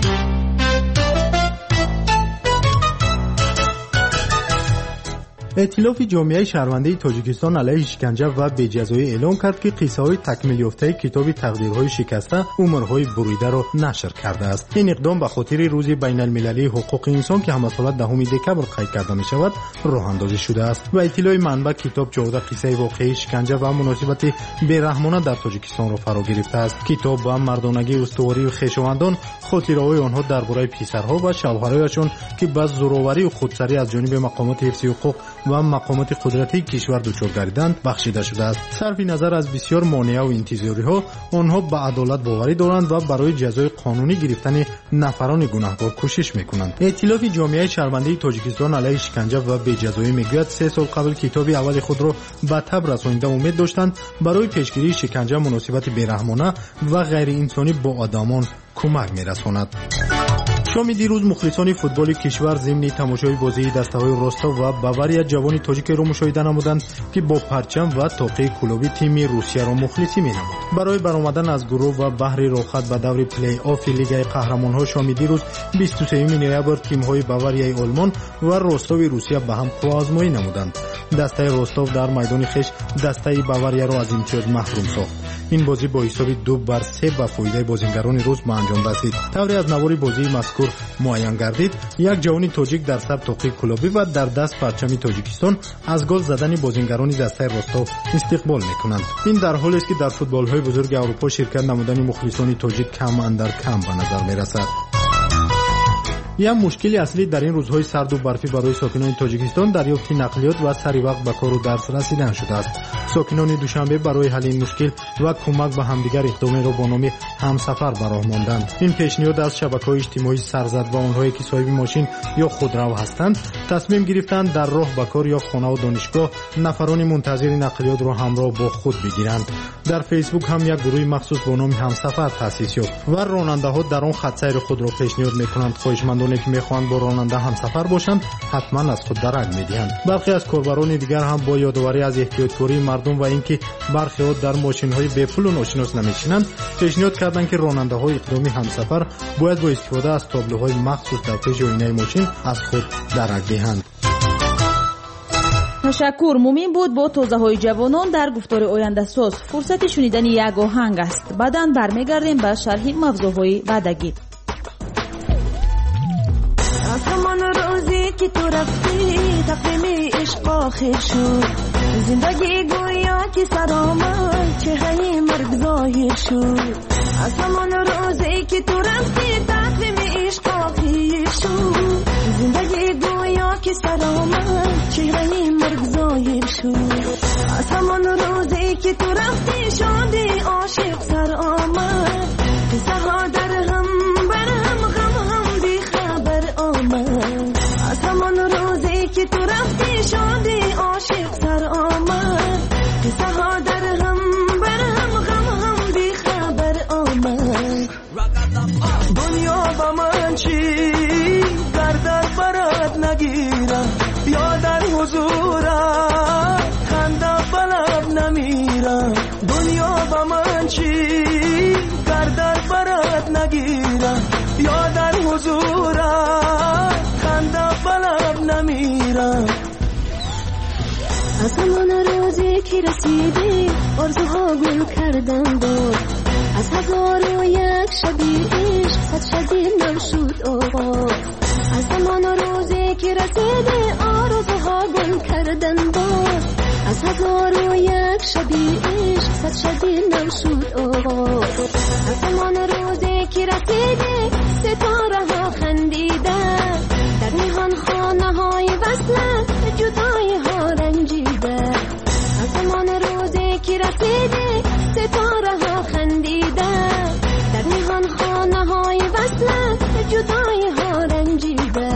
ائتلاف جامعه شهروندان تاجیکستان علیه شکنجه و بی‌جزایی اعلام کرد که قصه‌های تکمیل یافته کتاب تقدیرهای شکسته عمرهای بریده را نشر کرده است. این اقدام به خاطر روز بین المللی حقوق انسان که همسال دهم دکبر قید کرده می شود راه اندازی شده است. و اطلاع منبع کتاب چهارده قصه واقعی شکنجه و مناسبت بی‌رحمانه در تاجیکستان را فرا گرفته است. کتاب با مردانگی استواری و خویشاوندان خاطره‌های آنها درباره پسرها و شوهرایشان که با زورآوری و خودسری از جانب مقامات حفظ حقوق و مقامات قدرتی کشور دچار گردیدند بخشیده شده است. صرف نظر از بسیار مانع و انتظاری‌ها، آنها به عدالت باوری دارند و برای جزای قانونی گرفتن نفران گناهکار کوشش می‌کنند. ائتلاف جامعه شهروندان تاجیکستان علیه شکنجه و بی‌جزایی میگوید سه سال قبل کتاب اول خود را به تب رسانیده امید داشتند برای پیشگیری شکنجه، مناسبت بی‌رحمانه و غیر انسانی با آدمان کمک می‌رساند. شام دیروز مخلصان فوتبال کشور ضمن تماشای بازی دسته‌های روستا و باوریا جوان تاجیک را مشاهده نمودند که با پرچم و طاقه کلوبی تیم روسیه را مخلصی می‌نمود. برای برآمدن از گروه و بهر راحت به دور پلی آف لیگ قهرمان‌ها شام دیروز بیست و سوم نوامبر تیم‌های باوریای آلمان و روستاوی روسیه به هم آزمایی نمودند. دسته روستاو در میدان خویش دسته باوریا را از امتیاز محروم ساخت. این بازی با حساب دو بر سه به فایده بازیگران روس به انجام رسید. طوری از نوار بازی مذکور معین گردید یک جوان تاجیک در سر طاقه کلابی و در دست پرچم تاجیکستان از گل زدن بازیگران دسته روستاو استقبال میکنند. این در حالی است که در فوتبال‌های بزرگ اروپا شرکت نمودن مخلصان تاجیک کم اندر کم به نظر میرسد. یک مشکلی اصلی در این روزهای سرد و برفی برای ساکنان تاجیکستان دریافت نقلیات و سری وقت به کار و درس رسیدن شده است. ساکنان دوشنبه برای حل این مشکل و کمک به همدیگر اقدامی را با نام همسفر به راه ماندند. این پیشنهاد از شبکه‌های اجتماعی سرزد و آنهایی که صاحب ماشین یا خودرو هستند تصمیم گرفتند در راه به کار یا خانه و دانشگاه نفران منتظر نقلیات را همراه با خود بگیرند. در فیسبوک هم یک گروه مخصوص با نام همسفر تأسیس یافت و راننده‌ها در آن خط سیر خود را پیشنهاد می‌کنند. خواهشمندانی که می‌خواهند با راننده همسفر باشند حتما از خود درک می‌دهند. برخی از کاربران دیگر هم با یادآوری از احتیاطکاری مردم و اینکه برخی ها در ماشین‌های به‌پول و ناشناس نمی‌نشینند پیشنهاد کردند که راننده‌های اقدامی همسفر باید با استفاده از تابلوهای مخصوص در پیش آینه ماشین از خود درک دهند. تشکر. مومین بود با توضیح‌های جوانان در گفتار آینده ساز. فرصت شنیدن یک آهنگ است. بعداً برمیگردیم به شرح موضوعهای بعدی. از همان روزی که تو رفتی تقویم عشق آخر شد، زندگی گویا که سر آمد چهره مرگ ظاهر شد. از همان روزی که تو رفتی تقویم عشق آخر شد، زندگی گویا که سر آمد چهره مرگ ظاهر شد. از همان روزی که تو رفتی شادی عاشق سر آمد، قصه ها در هم بر هم غم هم بی خبر آمد. از همان روزی که تو رفتی شادی عاشق سر آمد، قصه ها در هم بر هم غم هم بی خبر آمد. دنیا با من چی در در برات نگیرم، یا در حضورت خنده بلب نمیرم. دنیا با من چی در در برات نگیرم، یا در حضورت خنده بلب نمیرم. از همان روزی که رسیدی آرزوها گل کردن داد، از هزار و یک شبی عشق صد شبی نو شد آقا. از همان روزی که رسیدی آرزوها گل کردن داد، از هزار و یک شبی عشق صد شبی نو شد آقا. از همان روزی که رسیدی ستاره ها خندیدن، در میهن خانه های وصلت جدای ها رنجیده. از همان روزی که رسیدی ستاره ها خندیدن، در میهن خانه های وصلت جدای ها رنجیده.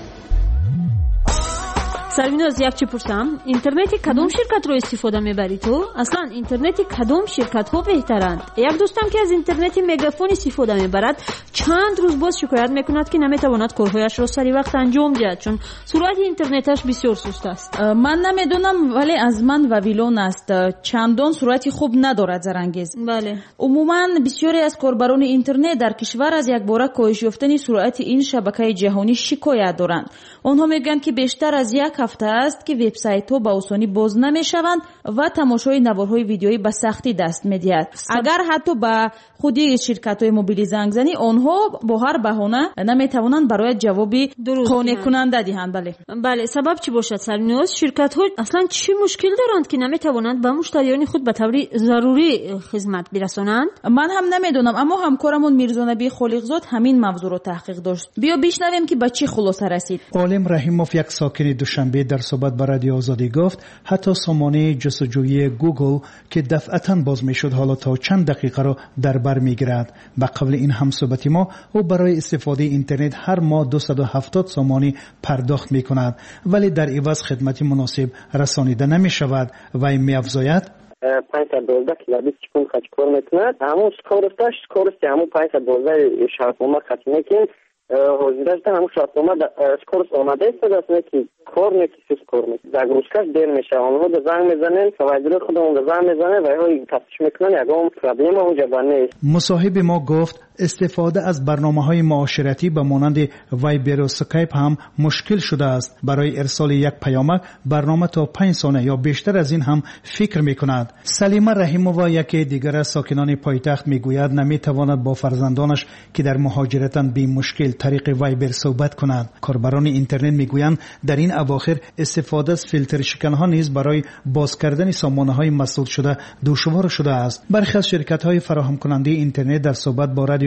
سرویناز یک چی پرسم، اینترنتی کدوم شرکت رو استفاده میبری تو؟ اصلا اینترنتی کدوم شرکت ها بهترند؟ یک دوستم که از اینترنتی مگافون استفاده میبرد چند روز باز شکایت میکند که نمیتواند کارهایش را سری وقت انجام دهد چون سرعت اینترنتش بسیار سست است. من نمیدونم ولی از من و ویلون است چندان سرعتی خوب ندارد زرانگیز. بله. عموما بسیاری از کاربران اینترنت در کشور از یک باره کاهش یافتن سرعت این شبکه جهانی شکایت دارند. آنها میگن که بیشتر از یک هفته است که وبسایت‌ها به آسانی باز نمی‌شوند و تماشای نوارهای ویدیویی به سختی دست می‌دهد. اگر حتی به خودی شرکت‌های موبیلی زنگ زنی آنها با هر بهانه نمی‌توانند برای جوابی قانع کننده دهند. بله. بله، سبب چی باشد سرنوز؟ شرکت‌ها اصلا چی مشکل دارند که نمی‌توانند به مشتریان خود به طور ضروری خدمت برسانند؟ من هم نمی‌دونم، اما همکارمون میرزا نبی خالقزاد همین موضوع رو تحقیق داشت. بیا بشنویم که به چی خلاصه رسید. عالم رحیموف یک ساکن دوشنبه در صحبت با رادیو آزادی گفت حتی سامانه جستجویی گوگل که دفعتاً باز میشد حالا تا چند دقیقه را در بر میگیرد. به قبل این همصحبت ما او برای استفاده اینترنت هر ماه دویست و هفتاد سامانی پرداخت میکند ولی در عوض خدمتی مناسب رسانیده نمیشود و این میافزاید پانصد و دوازده کیلوبیت سکند خط کار میکند. همون سکورستش سکورستی همون پانصد و دوازده شبکه خط میکند. حضورش در همون شبکه سکورس آمده است دست که کار نکیسی کار میکنه. در گروشکش دیر میشه. آنها به زنگ میزنن، فوایدر خودمون به زنگ میزنه و های تفتیش میکنن یکم پرابلم اونجا نیست. مصاحب ما گفت استفاده از برنامه‌های معاشرتی به مانند وایبر و اسکایپ هم مشکل شده است. برای ارسال یک پیامک برنامه تا پنج ثانیه یا بیشتر از این هم فکر میکند. سلیمه رحیمووا یکی دیگر از ساکنان پایتخت میگوید نمیتواند با فرزندانش که در مهاجرتند بی مشکل طریق وایبر صحبت کند. کاربران اینترنت میگویند در این اواخر استفاده از فیلتر شکنها نیز برای باز کردن سامانه‌های مسدود شده دشوار شده است. برخی از شرکت‌های فراهم کننده اینترنت در صحبت با رادیو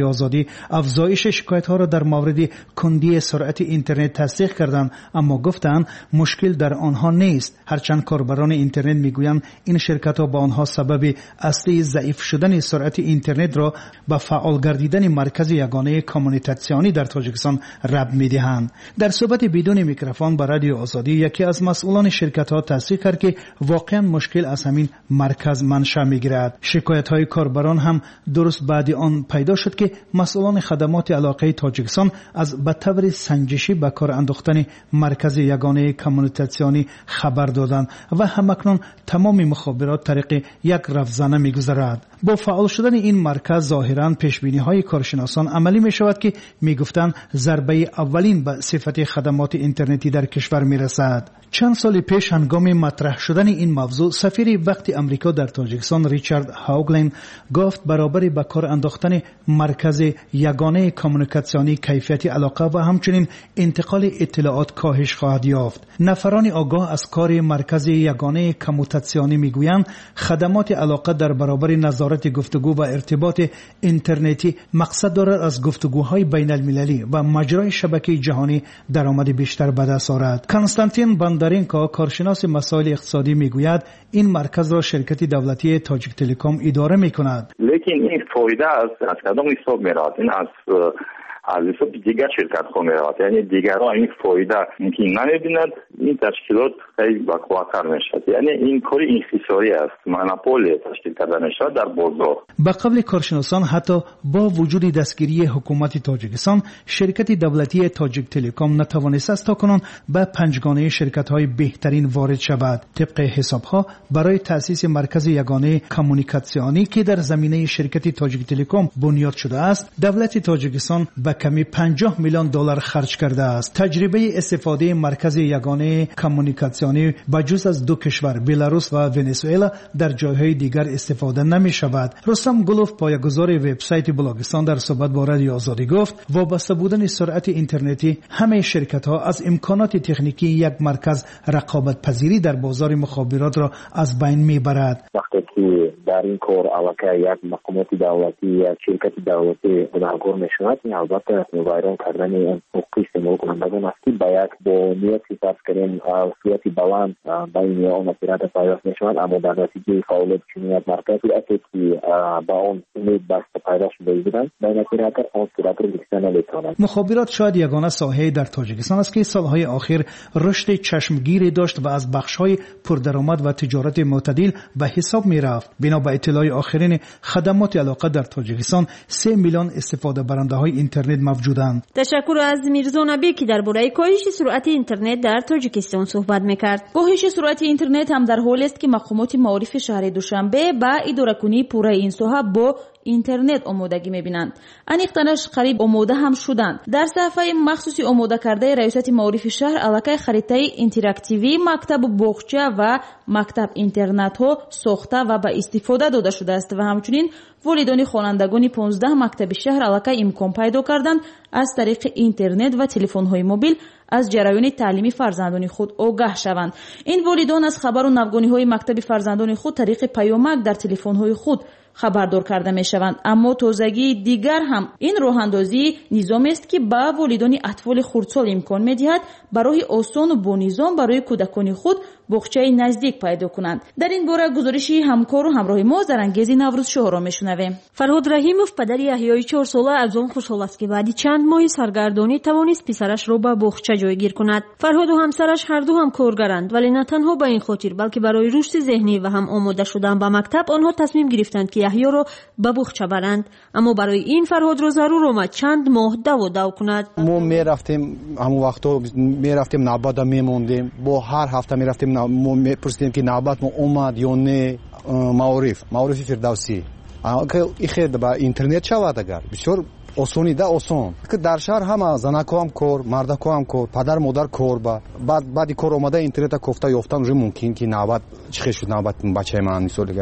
رادیو آزادی افزایش شکایت ها را در مورد کندی سرعت اینترنت تصدیق کردند، اما گفتند مشکل در آنها نیست. هرچند کاربران اینترنت میگویند این شرکت ها با آنها سبب اصلی ضعیف شدن سرعت اینترنت را به فعال گردیدن مرکز یگانه کمیونیکاسیونی در تاجیکستان ربط میدهند. در صحبت بدون میکروفون با رادیو آزادی یکی از مسئولان شرکت ها تصدیق کرد که واقعا مشکل از همین مرکز منشأ میگیرد. شکایت های کاربران هم درست بعد آن پیدا شد که مسئولان خدمات علاقه تاجیکستان از به طور سنجشی به کار انداختن مرکز یگانه کمیونیکاسیونی خبر دادند و همکنون تمام مخابرات طریق یک رفزنه میگذرد. با فعال شدن این مرکز ظاهرا پیشبینی های کارشناسان عملی می شود که می گفتند ضربه اولین به صفت خدمات اینترنتی در کشور می رسد. چند سال پیش هنگام مطرح شدن این موضوع سفیر وقت امریکا در تاجیکستان ریچارد هاوگلین گفت برابر به کار انداختن مرکز یگانه کمیونیکاسیونی کیفیت علاقه و همچنین انتقال اطلاعات کاهش خواهد یافت. نفران آگاه از کار مرکز یگانه کمیونیکاسیونی میگویند خدمات علاقه در برابر نظارت گفتگو و ارتباط اینترنتی مقصد دارد از گفتگوهای بین المللی و مجرای شبکه جهانی درآمد بیشتر به دست آورد. کنستانتین بندرینکا کارشناس مسائل اقتصادی میگوید این مرکز را شرکت دولتی تاجیک تلکام اداره میکند. لیکن این فایده از از کدام حساب میراد؟ این از از حساب دیگر شرکت ها میراد، یعنی دیگرها این فایده اینکه نمیبیند این تشکیلات خیلی بقواتر میشد، یعنی این کاری انحصاری است، مونوپول تشکیل کردن شد در بازار. به قول کارشناسان حتی با وجود دستگیری حکومت تاجیکستان شرکت دولتی تاجیک تلکام نتوانست است تاکنون به پنجگانه شرکت های بهترین وارد شود. طبق حساب ها برای تأسیس مرکز یگانه کمیونیکاسیونی که در زمینه شرکت تاجیک تلکام بنیاد شده است دولت تاجیکستان به کمی پنجاه میلیون دلار خرج کرده است. تجربه استفاده مرکز یگانه کمیونیکاسیونی بجز از دو کشور بلاروس و ونزوئلا در جایهای دیگر استفاده نمی شود. رستم گلوف پایه‌گذار وبسایت بلاگستان در صحبت با رادیو آزادی گفت وابسته بودن سرعت اینترنتی همه شرکت ها از امکانات تکنیکی یک مرکز رقابت پذیری در بازار مخابرات را از بین می برد. وقتی که در این کار علاقه یک مقامات دولتی یا شرکت دولتی گناهکار می شود، این البته ویران کردن حقوق استعمال کنندگان است که باید با نیتی فرض کنیم صورت بلند بین آن مسیرات پیدا می شود، اما در نتیجه فعالیت چنین یک مرکز صورتی که با آن امید بسته پیدا شده بودند بین مسیرات آن صورت را گرفته نمیتواند. مخابرات شاید یگانه ساحه در تاجیکستان است که سالهای اخیر رشد چشمگیری داشت و از بخش‌های پردرآمد و تجارت معتدل به حساب می رفت. بنا به اطلاع آخرین خدمات علاقه در تاجیکستان سه میلیون استفاده برنده های اینترنت موجودند. تشکر از میرزا نبی که درباره کاهش سرعت اینترنت در تاجیکستان صحبت می‌کرد. کاهش سرعت اینترنت هم در حالی است که مقامات معارف شهر دوشنبه با اداره‌کنی پوره این ساحه با اینترنت آمادگی می‌بینند. انیختنش قریب آماده هم شدند. در صفحه مخصوصی آماده کرده ریاست معارف شهر علاقه خریطه اینتراکتیوی مکتب باغچه و مکتب اینترنت ها ساخته و به استفاده داده شده است و همچنین والدان خوانندگان پانزده مکتب شهر علاقه امکان پیدا کردند از طریق اینترنت و تلفن‌های موبیل از جریان تعلیمی فرزندان خود آگاه شوند. این والدان از خبر و نوگانی‌های مکتب فرزندان خود طریق پیامک در تلفن‌های خود خبردار کرده می شوند. اما تازگی دیگر هم این راه اندازی نظام است که به والدان اطفال خردسال امکان می دهد برای آسان و با نظام برای کودکان خود باغچه نزدیک پیدا کنند. در این باره گزارشی همکار و همراه ما زرانگیز نوروز شاه را می شنویم. فرهاد رحیمов پدر یحیای چهار ساله از آن خوشحال است که بعد چند ماه سرگردانی توانست پسرش را به باغچه جایگیر کند. فرهاد و همسرش هر دو هم کارگرند، ولی نه تنها به این خاطر بلکه برای رشد ذهنی و هم آماده شدن به مکتب آنها تصمیم گرفتند که یحیی را به باغچه برند. اما برای این فرهاد را ضرور آمد چند ماه دو و دو کند. ما می رفتیم همون وقتا می رفتیم نوبت می موندیم، با هر هفته می رفتیم ما می پرسیدیم که نوبت ما اومد یا نه. معارف معارف فردوسی که این خیر با اینترنت شود اگر بسیار آسونی ده آسان که در شهر همه زنکو هم کار مردکو هم کار پدر مادر کار با بعد بعدی کار اومده اینترنت کوفته یافتن روی ممکن که نوبت چه شد نوبت بچه من مثال گرفت. برای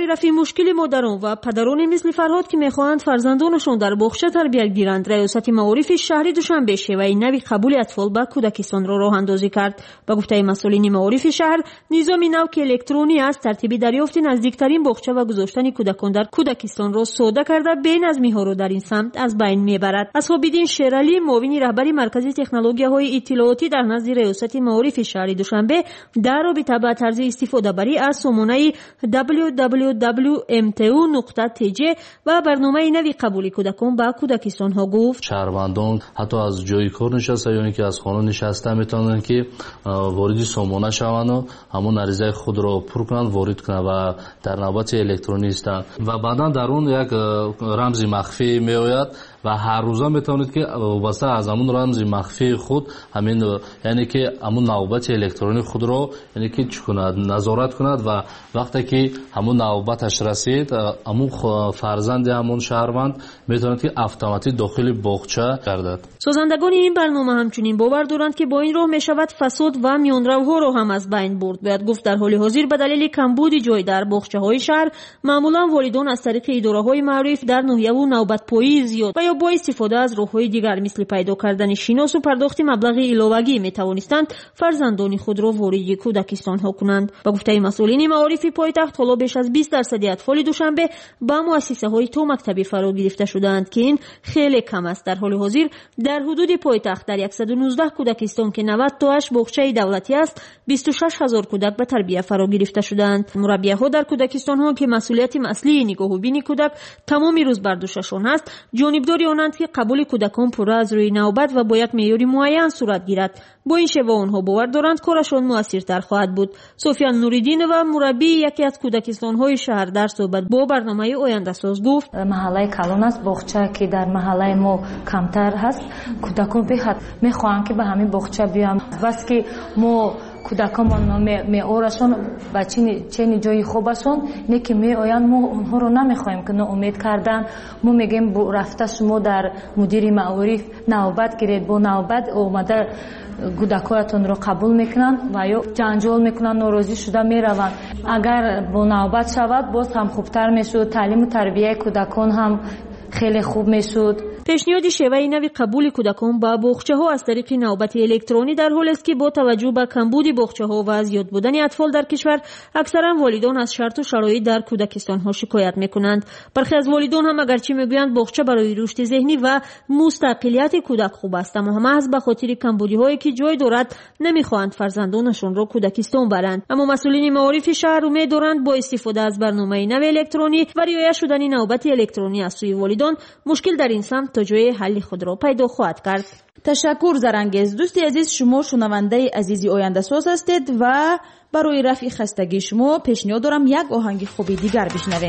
برای رفع مشکل مادران و پدران مثل فرهاد که میخواهند فرزندانشان در باغچه تربیت گیرند، ریاست معارف شهری دوشنبه شیوه نوی قبول اطفال به کودکستان را راه اندازی کرد. با گفته مسئولین معارف شهر، نظام نو که الکترونی است ترتیب دریافت نزدیکترین باغچه و گذاشتن کودکان در کودکستان را ساده کرده بینظمی ها را در این سمت از بین میبرد. اصحاب‌الدین شیرعلی، معاون رهبر مرکز تکنولوژی‌های اطلاعاتی در نزد ریاست معارف شهری دوشنبه در رابطه با طرز استفاده بری از سامانه دبلیو دبلیو دبلیو دات ام تی او نقطه تی جی و برنامه نوی قبول کودکان به کودکستان ها گفت شهروندان حتی از جای کار نشسته یا اینکه از خانه نشسته میتونن که وارد سامانه شوند و همون عریضه خود را پر کنند، وارد کنند و در نوبت الکترونی هستند و بعدا در اون یک رمز مخفی میآید و هر روزا میتونید که واسه از همون رمز مخفی خود همین یعنی که همون نوبت الکترونی خود رو یعنی که چی کند نظارت کند و وقتی که همون نوبتش رسید همون فرزند همون شهروند میتوند که اتوماتیک داخل باغچه گردد. سازندگان این برنامه همچنین باور دارند که با این راه میشود فساد و میانروها را هم از بین برد. باید گفت در حال حاضر به دلیل کمبود جای در باغچه های شهر معمولا والدان از طریق اداره های معروف در ناحیه و نوبت پایی زیاد و یا با استفاده از راه‌های دیگر مثل پیدا کردن شناس و پرداخت مبلغ علاوه‌ای میتوانستند فرزندان خود را وارد کودکستان ها کنند. با گفته مسئولین معارف پایتخت حالا بیش از بیست درصد اطفال دوشنبه با مؤسسه های تو مکتبی فرا گرفته شدند که این خیلی کم است. در حال حاضر در حدود پایتخت در صد و نوزده کودکستان که نود تاش باغچه دولتی است بیست و شش هزار کودک به تربیت فرا گرفته شدند. مربیها در کودکستان ها که مسئولیت اصلی نگاه و بین کودک تمام روز بر دوششان است جانبداری آنند که قبول کودکان پوره از روی نوبت و با یک معیار معین صورت گیرد. با این شیوه آنها باور دارند کارشان موثرتر خواهد بود. سفیان نوریدین و مربی یکی از کودکستان‌های شهر در صحبت با برنامه آینده ساز گفت محله کلان است باغچه که در محله ما کمتر هست کودکان بخاطر میخواهند که به همین باغچه بیام واسه که ما کودکان می آورشون و چنین جای خوبشون نه که می آیند ما اونها رو نمیخوایم که ناامید کردن. ما میگیم رفته شما در مدیر معارف نوبت گیرید با نوبت اومده کودکانتون رو قبول میکنن و یا جنجال میکنن ناراضی شده میروند. اگر با نوبت شود باز هم خوبتر میشد تعلیم و تربیت کودکان هم خیلی خوب میشد. پیشنهاد شیوه نوی قبول کودکان با باغچه ها از طریق نوبت الکترونی در حال است که با توجه به کمبود باغچه ها و زیاد بودن اطفال در کشور اکثرا والدان از شرط و شرایط در کودکستان ها شکایت میکنند. برخی از والدان هم اگرچه میگویند باغچه برای رشد ذهنی و مستقلیت کودک خوب است اما محض به خاطر کمبودی هایی که جای دارد نمیخواهند فرزندانشان را کودکستان برند. اما مسئولین معارف شهر امید دارند با استفاده از برنامه نوی الکترونی و رعایت شدن نوبت الکترونی از سوی والدان مشکل در این سمت تا جای حل خود را پیدا خواهد کرد. تشکر زرنگیز. دوستی عزیز شما شنونده عزیزی آینده ساز هستید و برای رفع خستگی شما پیشنهاد دارم یک آهنگ خوبی دیگر بشنویم.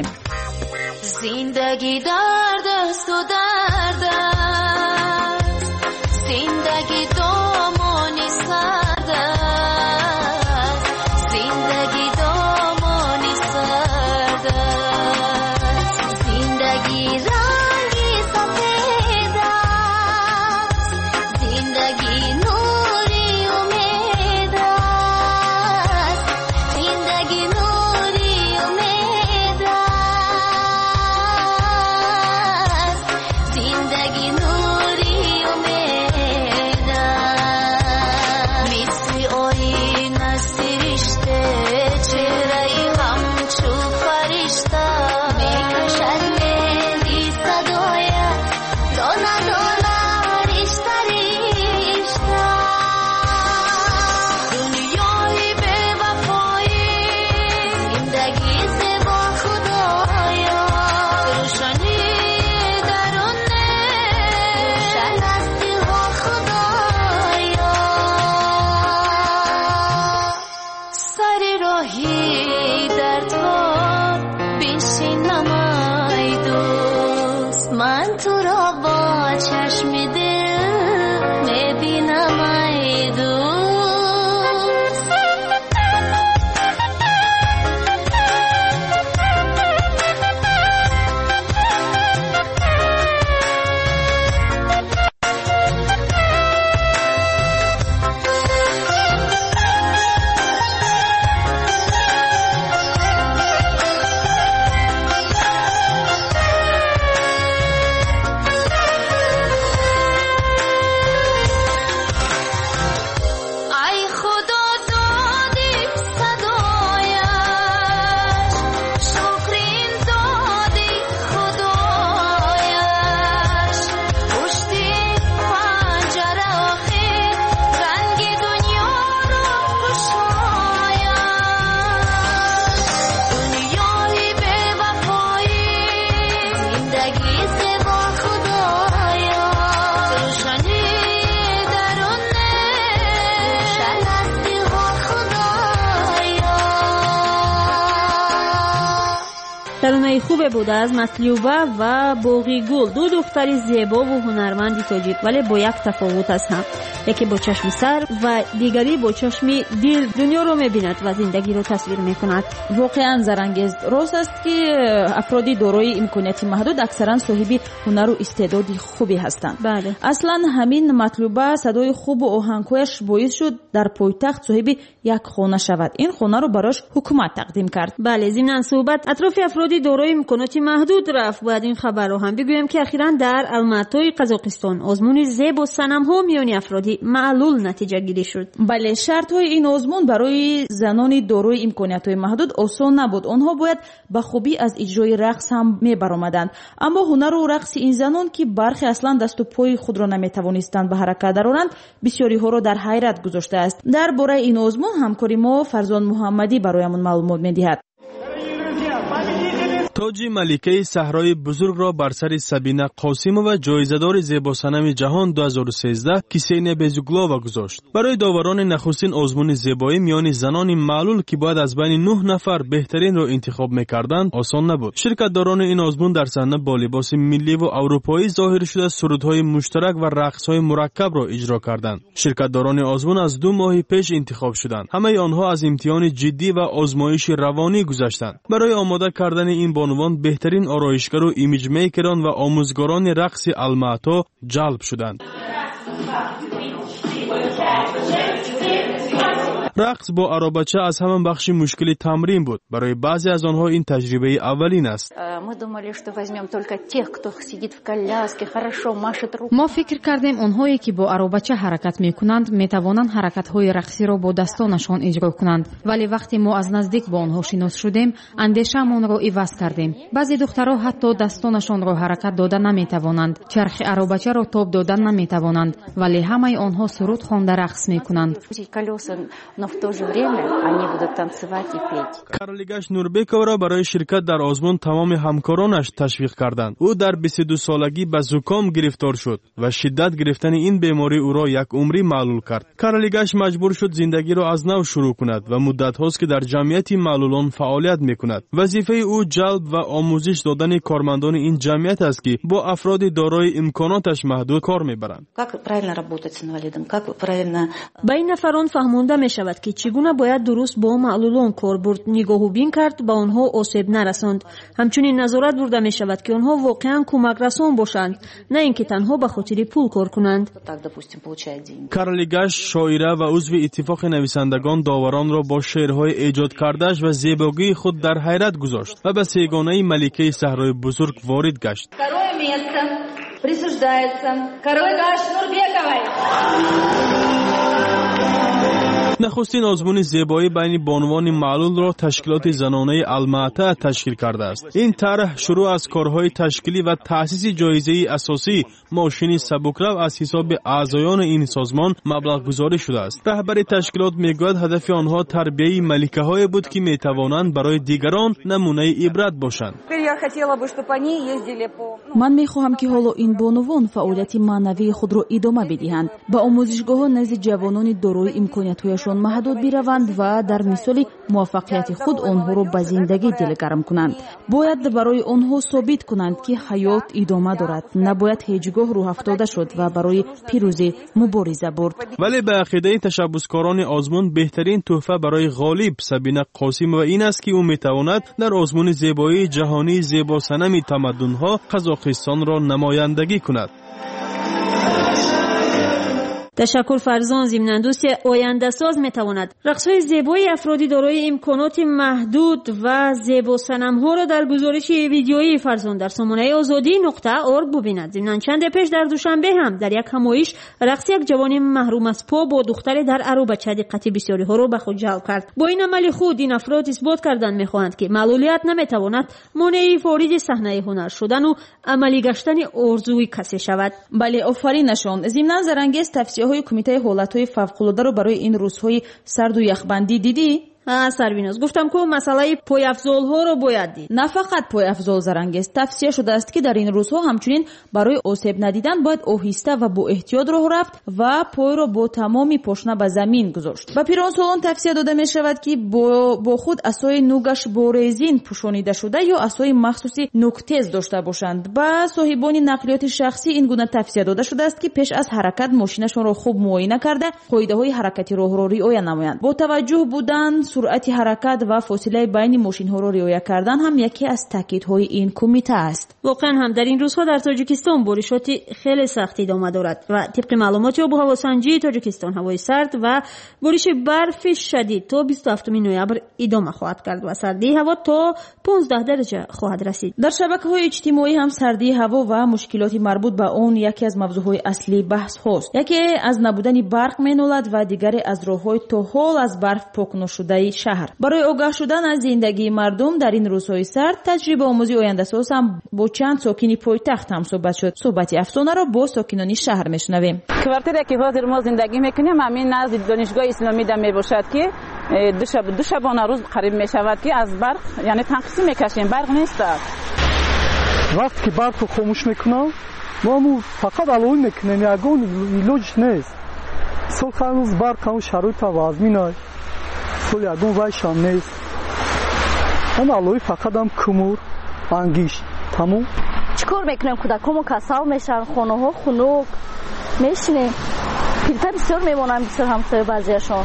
زندگی درد است و درد است زندگی دامانی سرد است زندگی دامانی سرد است زندگی Rishta رسمای خوبه بود از مطلوبه و باقی گل، دو دختر زیبا و هنرمند تاجیک، ولی با یک تفاوت از هم. یکی با چشم سر و دیگری با چشم دل دنیا رو می‌بیند و زندگی رو تصویر می‌کند. واقعاً زرنگیز. راست است که افرادی دارای امکانات محدود اکثرا صاحب هنر و استعداد خوبی هستند. بله. اصلا همین مطلوبه صدای خوب و آهنگش باعث شد در پایتخت صاحب یک خانه شود. این خانه رو براش حکومت تقدیم کرد. بله، ضمن صحبت اطراف افرادی دارای امکانات محدود رفت. باید این خبر رو هم بگویم که اخیراً در الماتای قزاقستان آزمون زیب و صنم‌ها میان افرادی معلول نتیجه گیری شد. بله، شرط‌های این آزمون برای زنان دارای امکانات محدود آسان نبود. آنها باید به خوبی از اجرای رقص هم می‌برآمدند. اما هنر و رقص این زنان که برخی اصلا دست و پای خود را نمی‌توانستند به حرکت درآورند، بسیاری ها را در حیرت گذاشته است. درباره این آزمون همکاری ما فرزان محمدی برایمون معلومات می‌دهد. تاج ملکه صحرای بزرگ را بر سر سبینه قاسمова جایزه‌دار زیباسنم جهان دو هزار و سیزده کسینیا بیزوگلووا گذاشت. برای داوران نخستین آزمون زیبایی میان زنان معلول که باید از بین نه نفر بهترین را انتخاب می‌کردند آسان نبود. شرکت‌داران این آزمون در صحنه با لباس ملی و اروپایی ظاهر شده سرودهای مشترک و رقص‌های مرکب را اجرا کردند. شرکت‌داران آزمون از دو ماه پیش انتخاب شدند. همه آنها از امتحان جدی و آزمایش روانی گذشتند. برای آماده کردن این بانوان بهترین آرایشگر و ایمیج میکران و آموزگاران رقص الماتا جلب شدند. رقص با عربچه از همان بخش مشکل تمرین بود. برای بعضی از آنها این تجربه اولین است. ما فکر کردیم آنهایی که با عربچه حرکت میکنند میتوانند حرکت‌های رقصی را با دستانشان اجرا کنند، ولی وقتی ما از نزدیک با آنها شناس شدیم اندیشه‌مان را عوض کردیم. بعضی دخترها حتی دستانشان را حرکت دادن نمیتوانند، چرخ عربچه را تاب دادن نمیتوانند، ولی همه آنها سرود خوانده رقص میکنند. но в то же время они будут танцевать и петь. Каролигаш Нурбекова را برای شرکت در آزمون تمام همکارانش تشویق کردند. او در بیست و دو سالگی به زکام گرفتار شد و شدت گرفتن این بیماری او را یک عمری معلول کرد. کارلیگاش مجبور شد زندگی را از نو شروع کند و مدت هاست که در جمعیت معلولان فعالیت میکند. وظیفه او جلب و آموزش دادن کارمندان این جمعیت است که با افراد دارای امکاناتش محدود کار میبرند. Как правильно работать с инвалидом? Как правильно به این نفران فهمانده می شود که چگونه باید درست با معلولان کار برد، نگاه و بین کرد با آنها آسیب نرساند. همچنین نظارت برده می شود که آنها واقعا کمک رسان باشند، نه اینکه تنها به خاطر پول کار کنند. کارلیگاش شاعره و عضو اتفاق نویسندگان داوران را با شعرهای ایجاد کردهش و زیبایی خود در حیرت گذاشت و به سیگانه ملکه صحرای بزرگ وارد گشت. Присуждается Каролигаш Нурбековой. نخستین آزمون زیبایی بین بانوان معلول را تشکیلات زنانه المعطا تشکیل کرده است. این طرح شروع از کارهای تشکیلی و تأسیس جایزه اساسی ماشین سبکرو از حساب اعضایان این سازمان مبلغ گذاری شده است. رهبر تشکیلات میگوید هدف آنها تربیت ملکه‌های بود که میتوانند برای دیگران نمونه عبرت باشند. من میخواهم که حالا این بانوان فعالیت معنوی خود را ادامه بدهند، با آموزشگاه نزد جوانان دارای امکانات‌های محدود بیروند و در مثال موفقیت خود آنها را به زندگی دلگرم کنند. باید برای آنها ثابت کنند که حیات ادامه دارد، نباید هیچگاه رو افتاده شد و برای پیروزی مبارزه برد. ولی به عقیده تشبثکاران آزمون بهترین تحفه برای غالب سبینه قاسم و این است که او میتواند در آزمون زیبایی جهانی زیبا صنم تمدن‌ها قزاقستان را نمایندگی کند. تشکر فرزان. ضمن دوست آینده ساز میتواند رقص‌های زیبای افرادی دارای امکانات محدود و زیبا صنم‌ها را در گزارش ویدیویی فرزان در سامانه آزادی نقطه اورگ ببیند. ضمن چند پیش در دوشنبه هم در یک همایش رقص یک جوان محروم از پا با دختر در عروبچه دقت بسیاری ها را به خود جلب کرد. با این عمل خود این افراد اثبات کردند میخواهند که معلولیت نمیتواند مانع فرید صحنه هنر شدن و عملی گشتن آرزوی کسی شود. بله، آفرینشان. ضمن زرنگیز تفسیر های کمیته حالتهای فوق‌العاده رو برای این روزهای سرد و یخبندی دیدی؟ سربیناز گفتم که مسئله پایافزال ها رو باید دید. نه فقط پایافزال زرنگست، توصیه شده است که در این روزها همچنین برای آسیب ندیدن باید آهسته و با احتیاط راه رفت و پای را با تمامی پاشنه به زمین گذاشت. به پیرانسالان توصیه داده می شود که با, با خود عصای نوگش با رزین پوشانیده شده یا عصای مخصوصی نوک‌تیز داشته باشند. به صاحبان نقلیات شخصی این گونه توصیه داده شده است که پیش از حرکت ماشینشان را خوب معاینه کرده قاعده‌های حرکتی راه را رعایت نمایند. با توجه بودن سرعت حرکت و فاصله بین ماشین‌ها را رعایت کردن هم یکی از تاکیدهای این کمیته است. واقعا هم در این روزها در تاجیکستان بارشات خیلی سختی ادامه دارد و طبق معلومات آب و هواسنجی تاجیکستان هوای سرد و بارش برف شدید تا بیست و هفتم نوامبر ادامه خواهد کرد و سردی هوا تا پانزده درجه خواهد رسید. در شبکه‌های اجتماعی هم سردی هوا و مشکلات مربوط به آن یکی از موضوعهای اصلی بحث هاست. یکی از نبودن برق می‌نالد و دیگری از راه‌های تا حال از برف پاک نشده شهر. برای آگاه شدن از زندگی مردم در این روزهای سرد تجربه آموزی آینده ساز هم با چند ساکن پایتخت هم صحبت شد. صحبت افسانه را با ساکنان شهر میشنویم. کوارتری که حاضر ما زندگی میکنیم همین نزد دانشگاه اسلامی دم میباشد که دو شب دو شبانه روز قریب میشود که از برق یعنی تنقیص میکشیم، برق نیست. وقتی که برق رو خاموش میکنم ما مو فقط علوی میکنیم، یگان ایلوج نیست. سال هنوز برق هم شرایط وضمینه، سال یگان ویشم نیست. اون علوی فقط هم کمور انگیش تموم. چیکار میکنیم؟ کودکامو کسل میشن، خونه ها خنک میشینیم، فیلتر بسیار میمونن بسیار همسایه بعضیشان.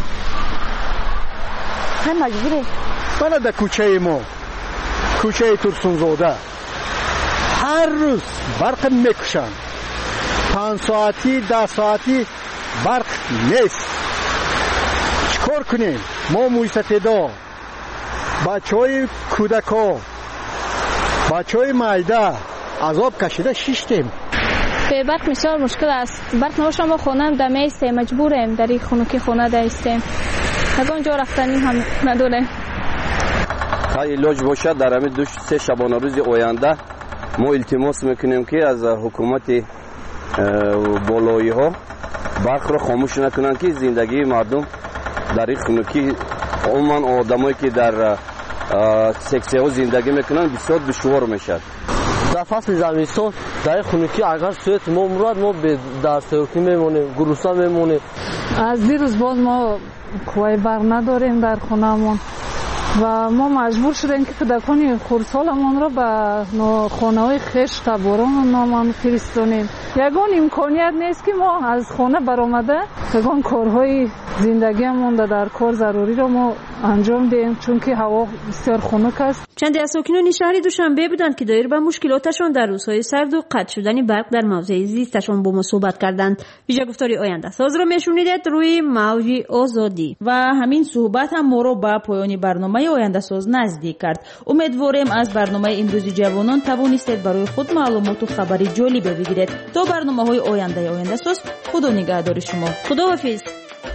هم مجبوریم. من در کوچه ما کوچه ترسونزاده هر روز برق میکشن، پنج ساعتی ده ساعتی برق نیست. چیکار کنیم؟ ما مویستیدا بچه های کودکا بچه های مایده عذاب کشیده شیشتیم. به برق بسیار مشکل است. برق نباشه ما خونه هم دمه ایستیم، مجبوریم در این خونه که خونه ده ایستیم، یگان جا رفتنی هم نداریم. تا علاج باشه در همین دو سه شبانه روز آینده ما التماس میکنیم که از حکومت بالایی ها برق را خاموش نکنن که زندگی مردم در این خنکی عموما آدمایی که در سکسه ها زندگی میکنن بسیار دشوار میشد. در فصل زمستان در این خنکی اگر سویت ما مراد ما به در سوکی میمونیم، گروسا میمونیم. از دیروز باز ما کوای برق نداریم در خونهمون و ما مجبور شدیم که کودکان خردسالمون را به خانه‌های خشت باران نامان فرستانیم. یگان امکانیت نیست که ما از خانه برآمده یگان کارهای زندگیمون در کار ضروری را ما انجام دهیم، چون که هوا بسیار خنک است. چند از ساکنان شهر دوشنبه بودند که دایر به مشکلاتشان در روزهای سرد و قطع شدن برق در موضع زیستشان با ما صحبت کردند. ویژه گفتاری آینده ساز را میشنیدید روی موج آزادی. و همین صحبت هم ما را به پایان برنامه آینده ساز نزدیک کرد. امیدواریم از برنامه امروزی جوانان توانستید برای خود معلومات و خبری جالب بگیرید. تا برنامه‌های آینده آینده ساز، خدا نگهدار شما. خداحافظ.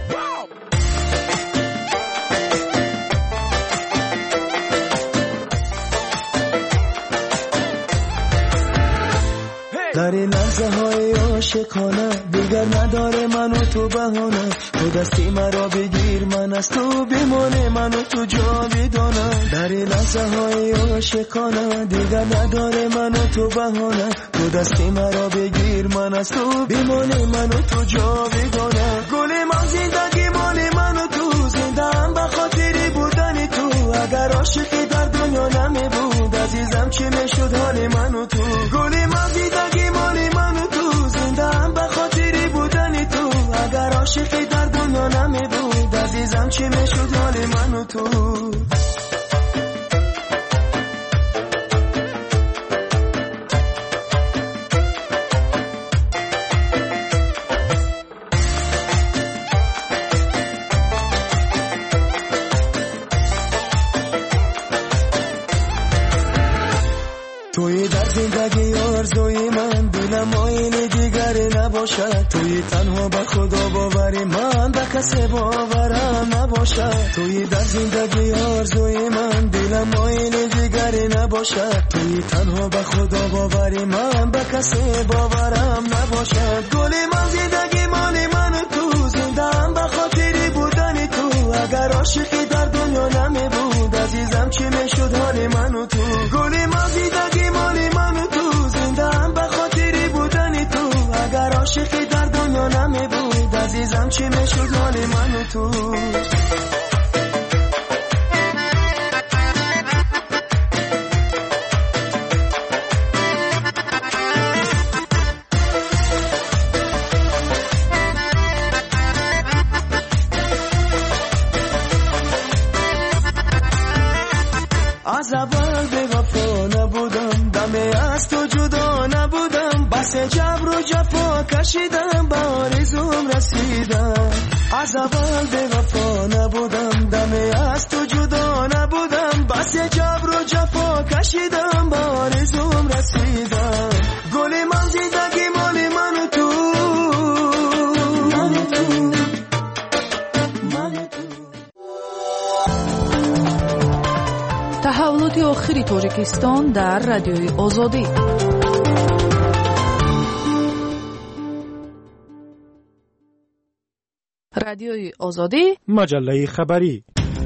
در این لحظه های عاشقانه دیگر نداره من و تو بهانه، تو دستی مرا بگیر من از تو بمانه، من و تو جاودانه. در این لحظه های عاشقانه دیگر نداره من و تو بهانه، تو دستی مرا بگیر من از تو بمانه، من و تو جاودانه. گل من زندگی مال من و تو، زنده هم به خاطری بودن تو. اگر عاشقی در دنیا نمی بود عزیزم چی میشد حال من و تو. گل من زندگی مال من و تو، زنده هم به خاطری بودن تو. اگر عاشقی در دنیا نمی بود عزیزم چی میشد حال من و تو. توی در زندگی آرزوی من، دلم آینه دیگری نباشد. توی تنها به خدا باوری من، به کسی باورم نباشد. توی در زندگی آرزوی من، دلم آینه دیگری نباشد. توی تنها به خدا باوری من، به کسی باورم نباشد. گل من زندگی مال من و تو، زنده هم به خاطری بودن تو. اگر عاشقی در دنیا نمیدونم چی میشد حال من و تو. از اول به وفا نبودم، دمه از تو جدا نبودم، بس جبر و جفا کشیدم، به آرزوم رسیدم. از اول به وفا نبودم، دمه از تو جدا نبودم، بس جبر و جفا کشیدم، به آرزوم رسیدم. گل من زندگی مال من و تو، من و تو، من و تو. تحولات آخری تاجیکستان در رادیوی آزادی. رادیوی آزادی، مجله خبری.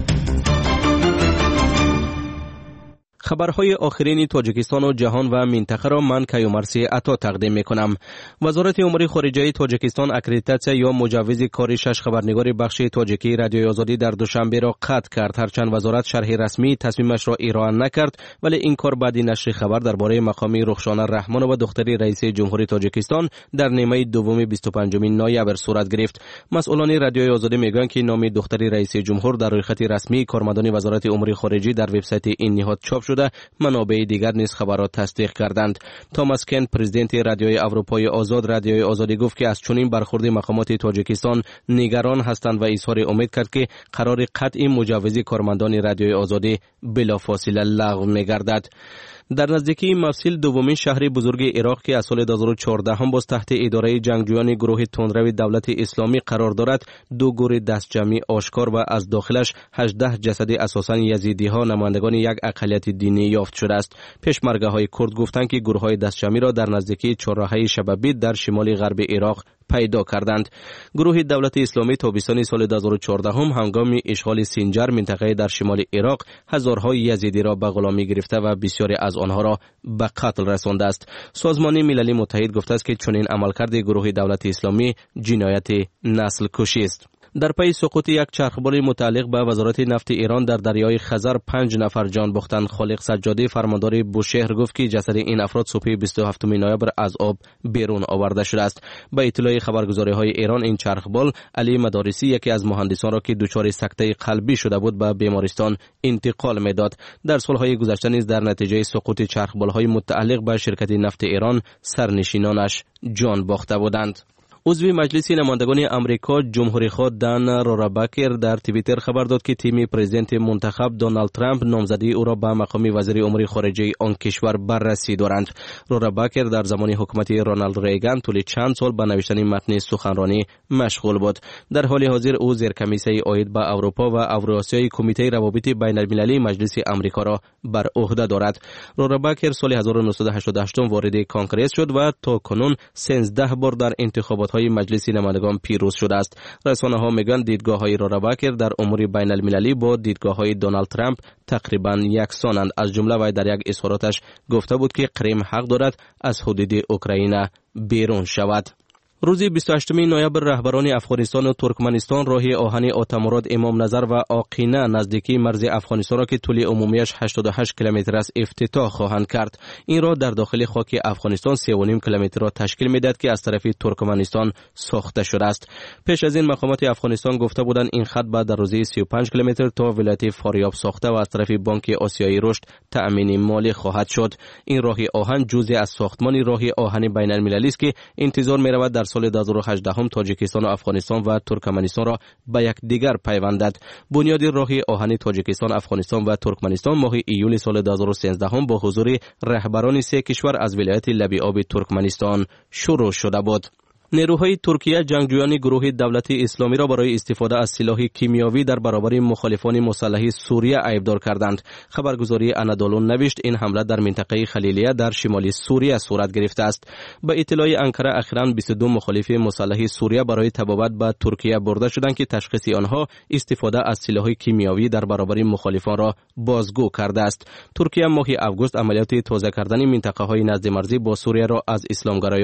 خبرهای آخرین تاجیکستان و جهان و منطقه را من کیومرسی عطا تقدیم میکنم. وزارت امور خارجه تاجیکستان اکریدیتاسیون یا مجوز کار شش خبرنگار بخش تاجیکی رادیوی آزادی در دوشنبه را قطع کرد، هرچند وزارت شرح رسمی تصمیمش را ارائه نکرد، ولی این کار بعد نشر خبر درباره مقام رخشانه رحمان و دختری رئیس جمهوری تاجیکستان در نیمه دوم بیست و پنجم نوامبر صورت گرفت. مسئولان رادیوی آزادی میگویند که نام دختری رئیس جمهور در رویخط رسمی کارمندان وزارت امور خارجه در وبسایت این نهاد چاپ شده. منابع دیگر نیز خبر را تصدیق کردند. تاماس کن، پرزیدنت رادیوی اروپای آزاد، رادیوی آزادی گفت که از چنین برخورد مقامات تاجیکستان نگران هستند و اظهار امید کرد که قرار قطع مجوز کارمندان رادیوی آزادی بلافاصله لغو می‌گردد. در نزدیکی مفصل دومین شهر بزرگ عراق که از سال دو هزار و چهارده هم باز تحت اداره جنگجویان گروه تندرو دولت اسلامی قرار دارد، دو گور دستجمعی آشکار و از داخلش هجده جسد اساساً یزیدی ها نمایندگان یک اقلیت دینی یافت شده است. پیشمرگه های کرد گفتند که گروه های دستجمعی را در نزدیکی چهارراهه شبابید در شمال غرب عراق پیدا کردند. گروه دولت اسلامی تابستان سال دو هزار و چهارده هم هنگام اشغال سینجر منطقه در شمال عراق هزارهای یزیدی را به غلامی گرفته و بسیاری از آنها را به قتل رسانده است. سازمان ملل متحد گفته است که چنین عملکرد گروه دولت اسلامی جنایت نسل کشی است. در پی سقوط یک چرخبال متعلق به وزارت نفت ایران در دریای خزر پنج نفر جان باختند. خالق سجادی، فرماندار بوشهر، گفت که جسد این افراد صبح بیست و هفتم نوامبر از آب بیرون آورده شده است. به اطلاع خبرگزاری های ایران، این چرخبال علی مدارسی، یکی از مهندسان را که دچار سکته قلبی شده بود، به بیمارستان انتقال میداد. در سالهای گذشته نیز در نتیجه سقوط چرخبال های متعلق به شرکت نفت ایران سرنشینانش جان باخته بودند. عضو مجلس نمایندگان امریکا جمهوری‌خواه دان روراباکر در توییتر خبر داد که تیم پرزیدنت منتخب دونالد ترامپ نامزدی او را به مقام وزیر امور خارجه آن کشور بررسی دارند. روراباکر در زمان حکومت رونالد ریگان طول چند سال به نوشتن متن سخنرانی مشغول بود. در حال حاضر او زیر کمیسیون عاید به اروپا و اوراسیای کمیته روابط بین المللی مجلس امریکا را بر عهده دارد. روراباکر سال هزار و نهصد و هشتاد و هشت وارد کنگره شد و تا کنون سیزده بار در انتخابات های مجلس نمایندگان پیروز شده است. رسانه ها میگن دیدگاه های روراباکر در امور بین المللی با دیدگاه های دونالد ترامپ تقریبا یکسانند. از جمله وی در یک اظهاراتش گفته بود که کریم حق دارد از حدود اوکراین بیرون شود. روز بیست و هشتم نوامبر رهبران افغانستان و ترکمنستان راه آهن آتمراد امام نظر و آقینه نزدیکی مرز افغانستان را که طول عمومیش هشتاد و هشت کیلومتر است افتتاح خواهند کرد. این را در داخل خاک افغانستان سه و نیم کیلومتر را تشکیل میدهد که از طرف ترکمنستان ساخته شده است. پیش از این مقامات افغانستان گفته بودند این خط بعد در روزی سی و پنج کیلومتر تا ولایت فاریاب ساخته و از طرف بانک آسیایی رشد تأمین مالی خواهد شد. این راه آهن جزء از ساختمان راه آهن بین المللی است که انتظار می‌رود در سال دو هزار و هجده هم تاجیکستان و افغانستان و ترکمنستان را به یک دیگر پیوندد. بنیاد راه آهن تاجیکستان، افغانستان و ترکمنستان ماه ایول سال دو هزار و سیزده هم با حضور رهبران سه کشور از ولایت لبی آب ترکمنستان شروع شده بود. نیروهای ترکیه جنگجویان گروه دولت اسلامی را برای استفاده از سلاح کیمیاوی در برابر مخالفان مسلح سوریه عیبدار کردند. خبرگزاری انادولو نوشت این حمله در منطقه خلیلیه در شمال سوریه صورت گرفته است. به اطلاع انقره اخیراً بیست و دو مخالف مسلح سوریه برای تبابت به ترکیه برده شدند که تشخیص آنها استفاده از سلاح کیمیاوی در برابر مخالفان را بازگو کرده است. ترکیه ماه آگوست عملیات تازه کردن منطقه های نزد مرزی با سوریه را از اسلامگرایان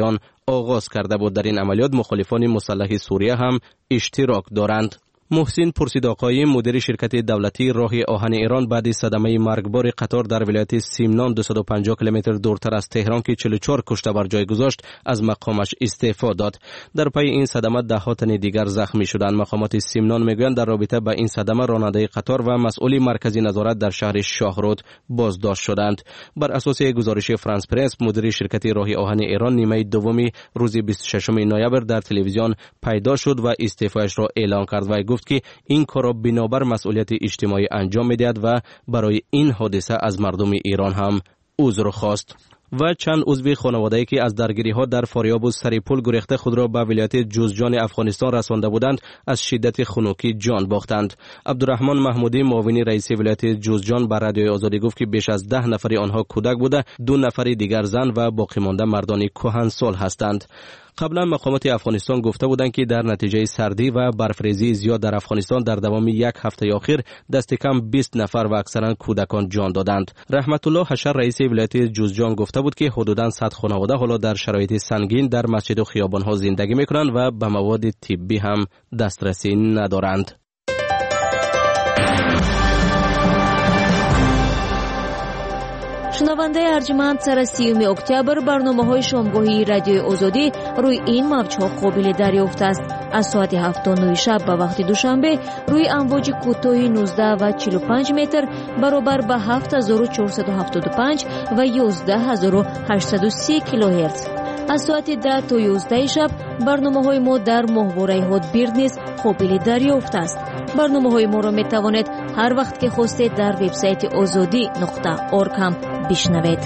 آغاز کرده بود. در این عملیات مخالفان مسلح سوریه هم اشتراک دارند. محسن پرسیدآقایی مدیر شرکت دولتی راه آهن ایران بعد صدمه مرگبار قطار در ولایت سیمنان دویست و پنجاه کیلومتر دورتر از تهران که چهل و چهار کشته بر جای گذاشت از مقامش استعفا داد. در پی این صدمه ده ها تن دیگر زخمی شدند. مقامات سیمنان میگویند در رابطه با این صدمه راننده قطار و مسئول مرکزی نظارت در شهر شاهرود بازداشت شدند. بر اساس گزارش فرانس پرس مدیر شرکت راه آهن ایران نیمه دوم روز بیست و ششم نوامبر در تلویزیون پیدا شد و استعفایش را اعلام کرد و گفت که این کار را بنابر مسئولیت اجتماعی انجام می‌دهد و برای این حادثه از مردم ایران هم عذر خواست. و چند عضو خانواده‌ای که از درگیری‌ها در فاریاب و سریپول گریخته خود را به ولایت جوزجان افغانستان رسانده بودند از شدت خنکی جان باختند. عبدالرحمن محمودی معاون رئیس ولایت جوزجان بر رادیوی آزادی گفت که بیش از ده نفر آنها کودک بوده، دو نفر دیگر زن و باقی مانده مردان کهنسال هستند. قبلا مقامات افغانستان گفته بودند که در نتیجه سردی و برفریزی زیاد در افغانستان در دوام یک هفته اخیر دست کم بیست نفر و اکثرا کودکان جان دادند. رحمت الله حشر رئیس ولایت جوزجان گفته بود که حدوداً صد خانواده حالا در شرایط سنگین در مسجد و خیابان‌ها زندگی می‌کنند و به مواد طبی هم دسترسی ندارند. شنونده ارجمند، سر سیوم اکتبر برنامه‌های شامگاهی رادیوی آزادی روی این موج‌ها قابل دریافت است. از ساعت هفت و نه شب به وقت دوشنبه روی امواج کوتاه نوزده و چهل و پنج متر برابر به هفت هزار و چهارصد و هفتاد و پنج و یازده هزار و هشتصد و سی کیلوهرتز. از ساعت ده تا یازده شب برنامه‌های ما در ماهواره هاتبیرد نیز قابل دریافت است. برنامه‌های ما را می‌توانید هر وقت که خواستید در وبسایت آزادی نقطه اورگ هم بشنوید.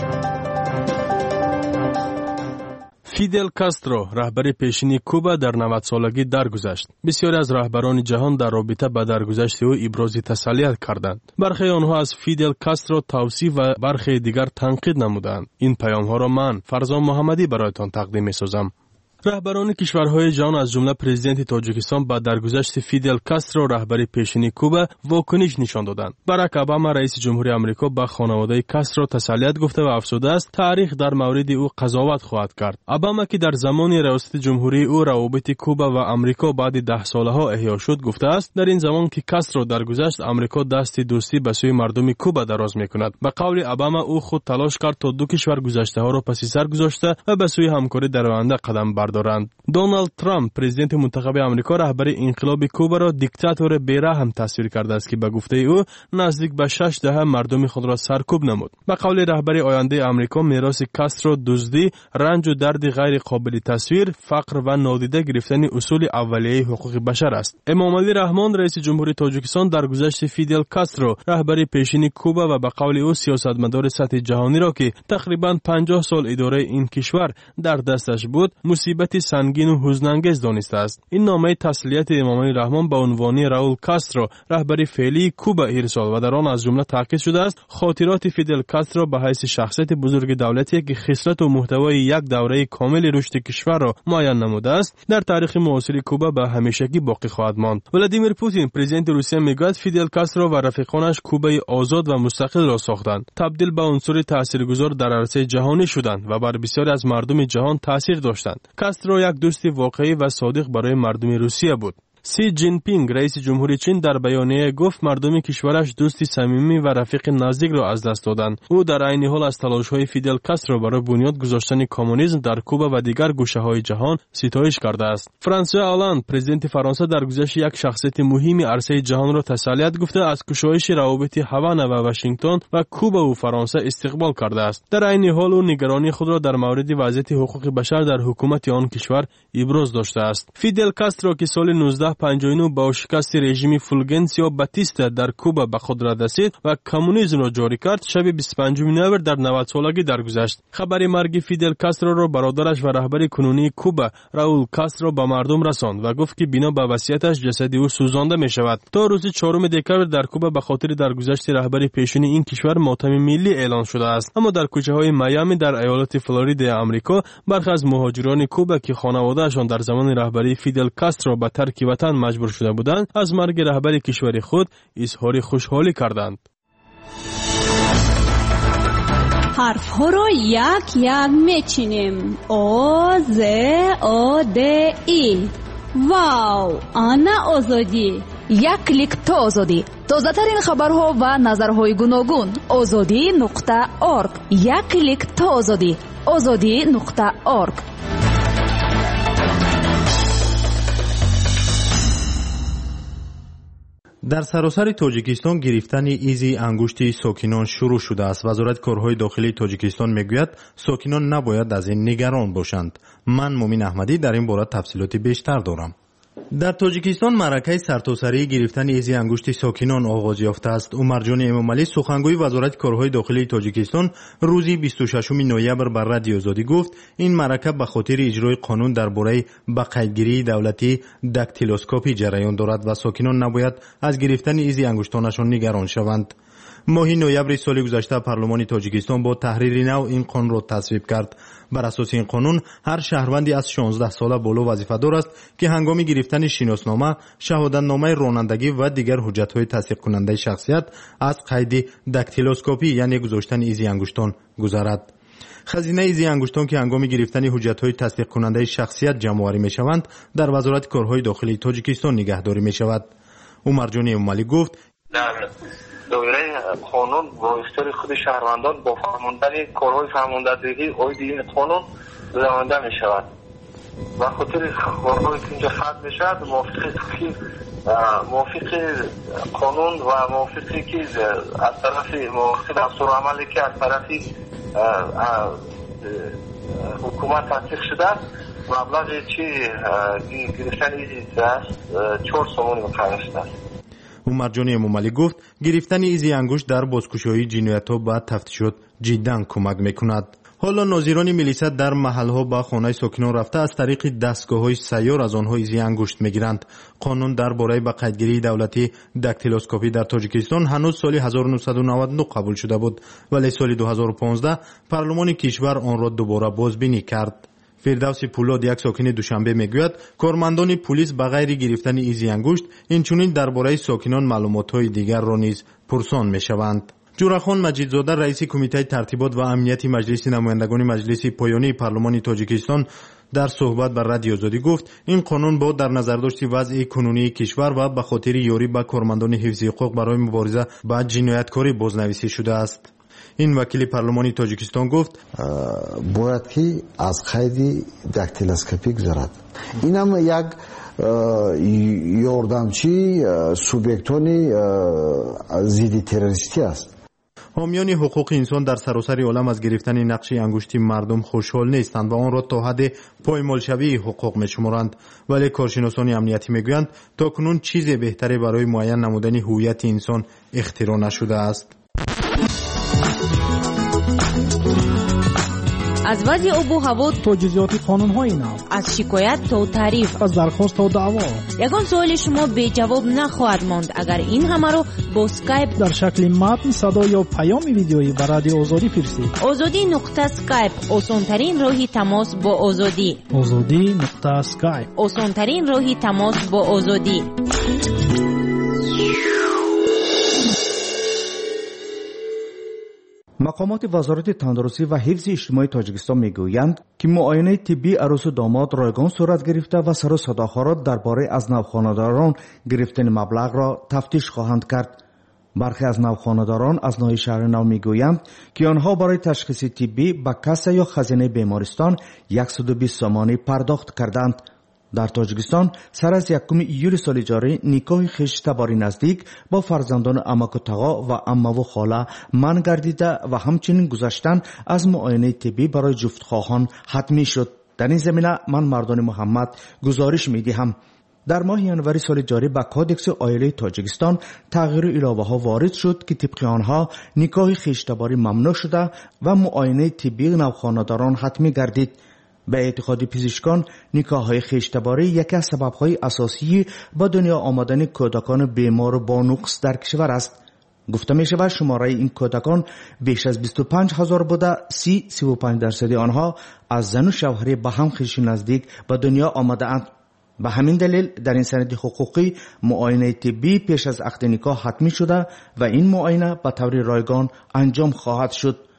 فیدل کاسترو رهبر پیشین کوبا در نود سالگی درگذشت. بسیاری از رهبران جهان در رابطه با درگذشت او ابراز تسلیت کردند. برخی آنها از فیدل کاسترو توصیف و برخی دیگر تنقید نمودند. این پیام‌ها را من فرزان محمدی برایتان تقدیم می‌سازم. رهبران کشورهای جهان از جمله پرزیدنت تاجیکستان با درگذشت فیدل کاسترو رهبر پیشین کوبا واکنش نشان دادند. باراک اوباما رئیس جمهوری آمریکا با خانواده کاسترو تسلیت گفته و افسوده است تاریخ در مورد او قضاوت خواهد کرد. اوباما که در زمان ریاست جمهوری او روابط کوبا و آمریکا بعد ده سالها احیا شد گفته است در این زمان که کاسترو درگذشت آمریکا دست دوستی به سوی مردم کوبا دراز می‌کند. به قول اوباما او خود تلاش کرد تا دو کشور گذشته‌ها را پس سر گذاشته و به سوی همکاری در آینده قدم بردارد. دونالد ترامپ پرزیدنت منتخب آمریکا رهبر انقلاب کوبا را دیکتاتور بی‌رحم تصویر کرده است که به گفته او نزدیک به شش دهه مردم خود را سرکوب نمود. به قول رهبر آینده آمریکا میراث کاسترو دزدی، رنج و درد غیر قابل تصویر، فقر و نادیده گرفتن اصول اولیه حقوق بشر است. امام علی رحمان رئیس جمهوری تاجیکستان درگذشت فیدل کاسترو رهبر پیشین کوبا و به قول او سیاستمدار سطح جهانی را که تقریباً پنجاه سال اداره این کشور در دستش بود مصیبت سنگین و حزن‌انگیز دانسته است. این نامه تسلیت امام علی رحمان با عنوان راول کاسترو رهبر فعلی کوبا ارسال و در آن از جمله تاکید شده است خاطرات فیدل کاسترو به حیث شخصیت بزرگ دولتی که خصلت و محتوای یک دوره کامل رشد کشور را معین نموده است در تاریخ معاصر کوبا به همیشگی باقی خواهد ماند. ولادیمیر پوتین پرزیدنت روسیه میگوید فیدل کاسترو و رفیقانش کوبای آزاد و مستقل را ساختند، تبدیل به عنصر تاثیرگذار در عرصه جهانی شدند و بر بسیاری از مردم جهان تاثیر داشتند. کاسترو یک دوست واقعی و صادق برای مردم روسیه بود. سی جین پینگ رئیس جمهوری چین در بیانیه گفت مردم کشورش دوستی صمیمی و رفیق نزدیک را از دست دادند. او در عین حال از تلاش‌های فیدل کاسترو برای بنیاد گذاشتن کمونیسم در کوبا و دیگر گوشه‌های جهان ستایش کرده است. فرانسوا آلاند پرزیدنت فرانسه در گذشت یک شخصیت مهم عرصه جهان را تسلیت گفته از گشایش روابط هاوانا و واشنگتن و کوبا و فرانسه استقبال کرده است. در عین حال او نگرانی خود را در مورد وضعیت حقوق بشر در حکومت آن کشور ابراز داشته است. فیدل کاسترو که سال نوزده پنجاه و نه با شکست رژیم فولگنسیو باتیستا در کوبا به قدرت رسید و کمونیسم را جاری کرد، شب بیست و پنجم نوامبر در نود سالگی درگذشت. خبر مرگ فیدل کاسترو را برادرش و رهبر کنونی کوبا راول کاسترو به مردم رساند و گفت که بنا به وصیتش جسد او سوزانده می شود. تا روز چهارم دکمبر در کوبا به خاطر درگذشت رهبر پیشین این کشور ماتم ملی اعلان شده است. اما در کوچه‌های میامی در ایالت فلوریدا آمریکا برخی از مهاجران کوبا که خانواده‌شان در زمان رهبری فیدل کاسترو به ترک وطن مجبور شده بودند از مرگ رهبر کشور خود اظهار خوشحالی کردند. حرف ها را یک یک میچینیم. او ز او د ای. واو، آنا آزادی. یک کلیک تا آزادی. تازه ترین خبرها و نظرهای گوناگون. آزادی نقطه ارگ. یک کلیک تا آزادی. آزادی نقطه ارگ. در سراسر تاجیکستان گرفتن ایزی انگشتی ساکنان شروع شده است. وزارت کارهای داخلی تاجیکستان میگوید ساکنان نباید از این نگران باشند. من مومن احمدی در این باره تفصیلات بیشتر دارم. در تاجیکستان معرکه سرتاسری گرفتن ایزی انگشت ساکنان آغاز یافته است. عمرجان امامعلی سخنگوی وزارت کارهای داخلی تاجیکستان روز بیست و ششم نوامبر بر رادیو آزادی گفت این معرکه به خاطر اجرای قانون درباره به قیدگیری دولتی داکتیلوسکوپی جریان دارد و ساکنان نباید از گرفتن ایزی انگشتانشان نگران شوند. ماه نوامبر سال گذشته پارلمان تاجیکستان با تحریر نو این قانون را تصویب کرد. بر اساس این قانون هر شهروندی از شانزده ساله بالا وظیفه‌دار است که هنگام گرفتن شناسنامه، شهادتنامه رانندگی و دیگر حجت‌های تصدیق کننده شخصیت از قید داکتیلوسکوپی یعنی گذاشتن ایزی انگشتان گذرد. خزینه ایزی انگشتان که هنگام گرفتن حجت‌های تصدیق کننده شخصیت جمع‌آوری می‌شوند در وزارت کارهای داخلی تاجیکستان نگهداری می‌شود. عمرجان امامعلی گفت در دایره قانون با اختیار خود شهروندان با فرماندن کارهای فرماندهی اوید این قانون راننده می شود و خاطر کارهایی که اینجا فتح می شود موافق قانون و موافقی که از طرف موافق دستور عملی که از طرف حکومت تصدیق شده مبلغ چی گرفتن ایزی است چهار سومانی مقرر شده است. عمرجان امامعلی گفت گرفتن ایزی انگشت در بازگشایی جنایت‌ها و تفتیشات جدا کمک می‌کند. حالا ناظران ملیسا در محل‌ها با خانه ساکنان رفته از طریق دستگاه‌های سیار از آنها ایزی انگشت می‌گیرند. قانون درباره به قیدگیری دولتی داکتیلوسکوپی در تاجیکستان هنوز سال هزار و نهصد و نود و نه قبول شده بود ولی سال دو هزار و پانزده پارلمان کشور آن را دوباره بازبینی کرد. فردوس پولاد یک ساکن دوشنبه میگوید کارمندان پلیس به غیر گرفتن ایزی انگشت اینچنین درباره ساکنان معلومات‌های دیگر را نیز پرسان میشوند. جورخان مجیدزاده رئیس کمیته ترتیبات و امنیت مجلس نمایندگان مجلس پایانی پارلمان تاجیکستان در صحبت بر رادیو آزادی گفت این قانون با در نظر داشت وضع کنونی کشور و به خاطر یاری به کارمندان حفظ حقوق برای مبارزه با جنایتکاری بازنویسی شده است. این وکیل پارلمانی تاجیکستان گفت باید که از قید داکتیلوسکوپی گذرد. این هم یک یاردمچی سوبیکتونی ضد تروریستی است. حامیان حقوق انسان در سراسر عالم از گرفتن نقش انگشتی مردم خوشحال نیستند و آن را تا حد پایمالشوی حقوق می‌شمارند، ولی کارشناسان امنیتی میگویند تاکنون چیز بهتری برای معین نمودن هویت انسان اختراع نشده است. از وضع آب و هوا تا جزئیات قانون‌های نو، از شکایت تا تعریف، از درخواست تا دعوا، یگان سوال شما بی جواب نخواهد ماند اگر این همه رو با اسکایپ در شکل متن، صدا یا پیام ویدیویی به رادیو آزادی فرستید. آزادی نقطه اسکایپ آسان‌ترین راهی تماس با آزادی. آزادی نقطه اسکایپ آسان‌ترین راهی تماس با آزادی. مقامات وزارت تندرستی و حفظ اجتماعی تاجیکستان میگویند که معاینه طبی عروس و داماد رایگان صورت گرفته و سر و صداها را درباره از نوخانه‌داران گرفتن مبلغ را تفتیش خواهند کرد. برخی از نوخانه‌داران از ناحیه شهر نو میگویند که آنها برای تشخیص طبی به کاسه یا خزینه بیمارستان صد و بیست سامانی پرداخت کردند. در تاجیکستان سر از یکم ایول سال جاری نکاح خشتباری نزدیک با فرزندان عمک و تقا و عمه و خاله منع گردیده و همچنین گذشتن از معاینه طبی برای جفت خواهان حتمی شد. در این زمینه من مردان محمد گزارش میدهم. در ماه ژانویه سال جاری به کادکس عائله تاجیکستان تغییر الهه ها وارد شد که طبق آنها نکاح خشتباری ممنوع شده و معاینه طبی نوخانه‌داران حتمی گردید. به اعتقاد پزشکان نکاح‌های خشتباری یکی از سبب‌های اساسی به دنیا آمدن کودکان بیمار با نقص در کشور است. گفته می شود شماره این کودکان بیش از بیست و پنج هزار بوده، سی سی و پنج درصد آنها از زن و شوهری به هم خویش نزدیک به دنیا آمده اند. به همین دلیل در این سند حقوقی معاینه طبی پیش از عقد نکاح حتمی شده و این معاینه به طور رایگان انجام خواهد شد.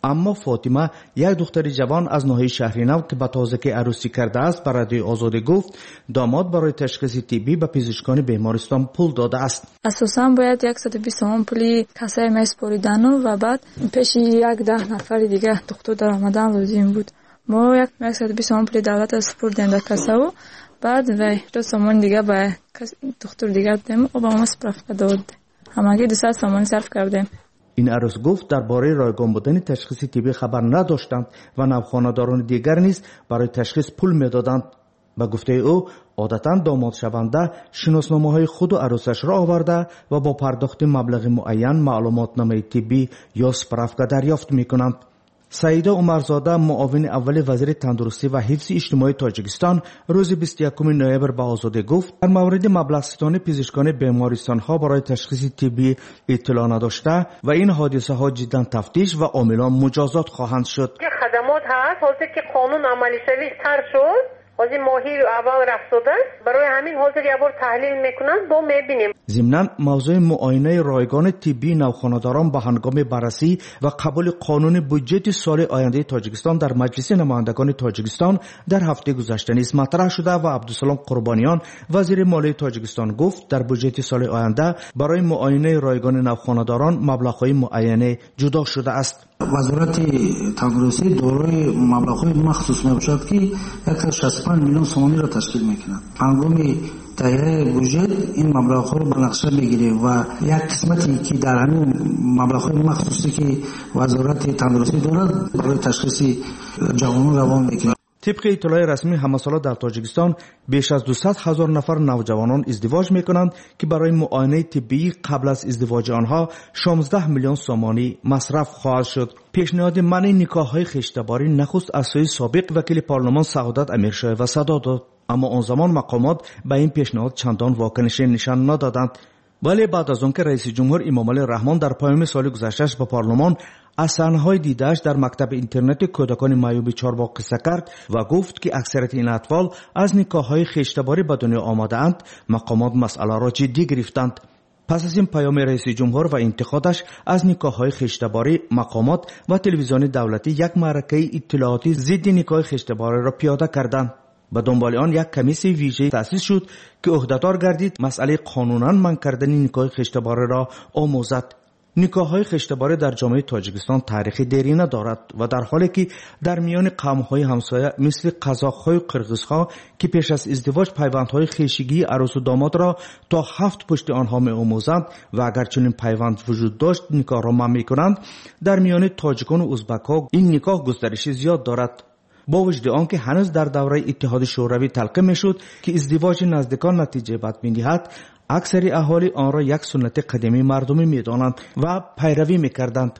اما فاطمه یک دختر جوان از ناحیه شهرینو که به تازگی عروسی کرده است به رادیو آزادی گفت داماد برای تشخیص طبی به پزشکان بیمارستان پول داده است. اساسا باید صد و بیست سوم پولی کسای میسپاریدن و بعد پیش یک ده نفر دیگه دکتر در آمدن لازم بود. ما یک صد و بیست سوم پولی دولت از سپردیم در کسا و بعد و دو سامان دیگه به دکتر دیگه دادیم و با ما سپرافت داد. همگی دو صد سامان صرف کردیم. این عروس گفت درباره رایگان بودن تشخیص طبی خبر نداشتند و نوخانه‌داران دیگر نیز برای تشخیص پول میدادند. به گفته او عادتاً داماد شونده شناسنامه‌های خود و عروسش را آورده و با پرداخت مبلغ معین معلوماتنامه طبی یا سپرافکه دریافت می‌کنند. سعیده عمرزاده معاون اول وزیر تندرستی و حفظ اجتماعی تاجیکستان روز بیست و یکم نوامبر به آزادی گفت در مورد مبلغ ستان پزشکان بیمارستان‌ها برای تشخیص طبی اطلاع نداشته و این حادثه ها جدا تفتیش و عاملان مجازات خواهند شد. خدمات هست حاضر که قانون عملی شوی تر شد حاضر ماهی اول رفت برای همین حاضر یه بار تحلیل میکنن با میبینیم. ضمناً موضوع معاینه رایگان طبی نوخانه‌داران به هنگام بررسی و قبول قانون بودجه سال آینده تاجیکستان در مجلس نمایندگان تاجیکستان در هفته گذشته نیز مطرح شده و عبدالسلام قربانیان وزیر مالیه تاجیکستان گفت در بودجه سال آینده برای معاینه رایگان نوخانه‌داران مبلغ‌های معینه جدا شده است. وزارت تندرستی دارای مبلغ‌های مخصوص میباشد که صد و شصت و پنج میلیون سومانی را تشکیل میکنند. هنگام تهیه بودجه این مبلغ‌ها را به نقشه میگیره و یک قسمتی که در همین مبلغ‌های مخصوصی که وزارت تندرستی دارد برای تشخیص جوانان روان میکنند. طبق اطلاع رسمی همسالا در تاجیکستان بیش از دویست هزار نفر نوجوانان ازدواج میکنند که برای معاینه طبی قبل از ازدواج آنها شانزده میلیون سومانی مصرف خواهد شد. پیشنهاد منع نکاح‌های خشتباری نخست از سوی سابق وکیل پارلمان سعادت امیرشاه و صدا داد، اما آن زمان مقامات به این پیشنهاد چندان واکنش نشان ندادند. ولی بعد از آنکه رئیس جمهور امامعلی رحمان در پایان سال گذشته به پارلمان از صحنه‌های دیده‌اش در مکتب اینترنت کودکان معیوب چهارباغ قصه کرد و گفت که اکثریت این اطفال از نکاح‌های خشتباری به دنیا آمده‌اند، مقامات مسئله را جدی گرفتند. پس از این پیام رئیس جمهور و انتقادش از نکاح‌های خشتباری، مقامات و تلویزیون دولتی یک معرکه اطلاعاتی ضد نکاح خشتباری را پیاده کردند. به دنبال آن یک کمیسیون ویژه تأسیس شد که عهدهدار گردید مسئله قانونا منع کردن نکاح خشتباری را آموزد. نکاح‌های خشتباری در جامعه تاجیکستان تاریخ دیرینه دارد و در حالی که در میان قوم‌های همسایه مثل قزاق‌ها و قرغیزها که پیش از ازدواج پیوندهای خویشگی عروس و داماد را تا هفت پشت آنها می‌آموزند و اگر چنین پیوند وجود داشت نکاح را ممنوع می‌کنند، در میان تاجیکان و ازبک‌ها این نکاح گسترش زیاد دارد. با وجود آنکه هنوز در دوره اتحاد شوروی تلقی میشد که ازدواج نزدیکان نتیجه بد می‌دهد، اکثر اهالی آن را یک سنت قدیمی مردمی می‌دانند و پیروی می‌کردند.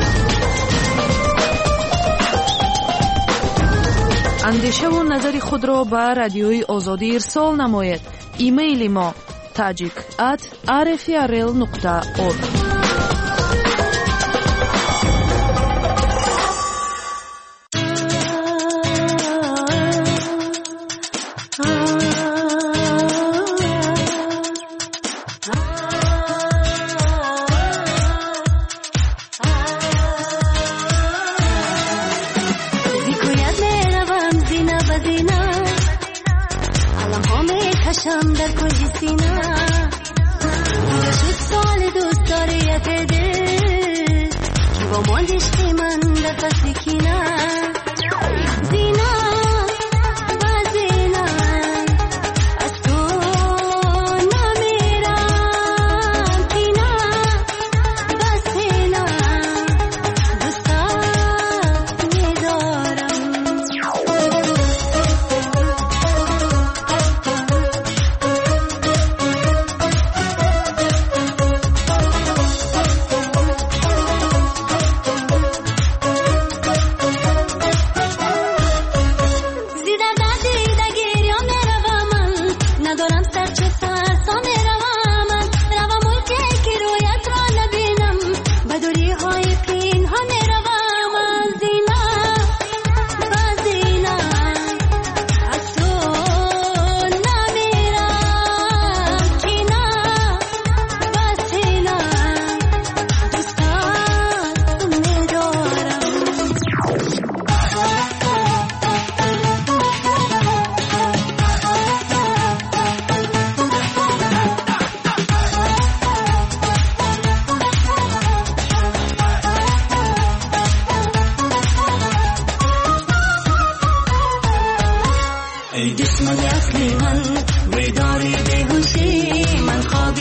اندیشه و نظر خود را به رادیوی آزادی ارسال نمایید. ایمیل ما tajik at r f r l nokta org. در کل سینا شد سال دوست داره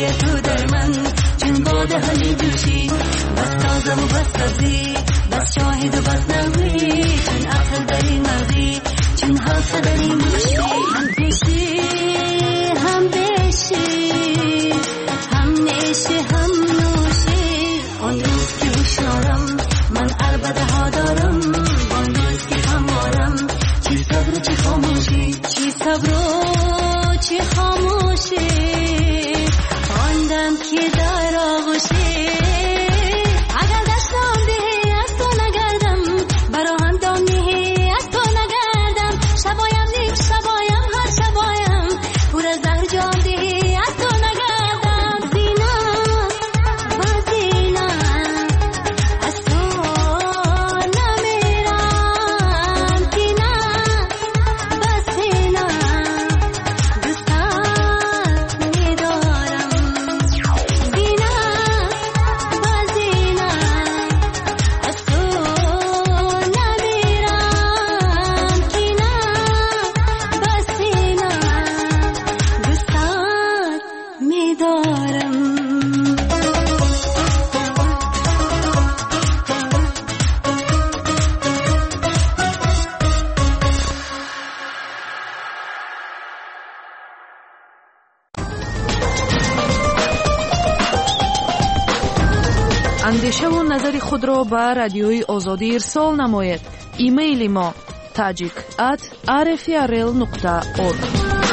بیا تو در من چون باده همی جوشی بس تازه و بس تازی بس شاهد و بس نوی چون عقل در این مغزی چون حلقه در این موشی هم پیشی هم بیشی هم نیشی هم نوشی آن روز که هوشیارم من عربده ها دارم آن روز که هموارم چی صبر و چی خاموشی چی صبر و چی خاموشی آن دم که در آغوشی اگر دستم دهی از تو نگردم برا هم دامیهی از تو نگردم شبایم نیک شبایم هر شبایم پر از زهر جام دهی از تو نگردم زینا و زینا از تو نمیرم کینا بس زینا دوستت میدارم زینا و زینا از تو نمیرم کینا بس زینا دوستت میدارم. اندیشه و نظر خود را به رادیوی آزادی ارسال نماید. ایمیل ما tajik at r f r l نقطه org.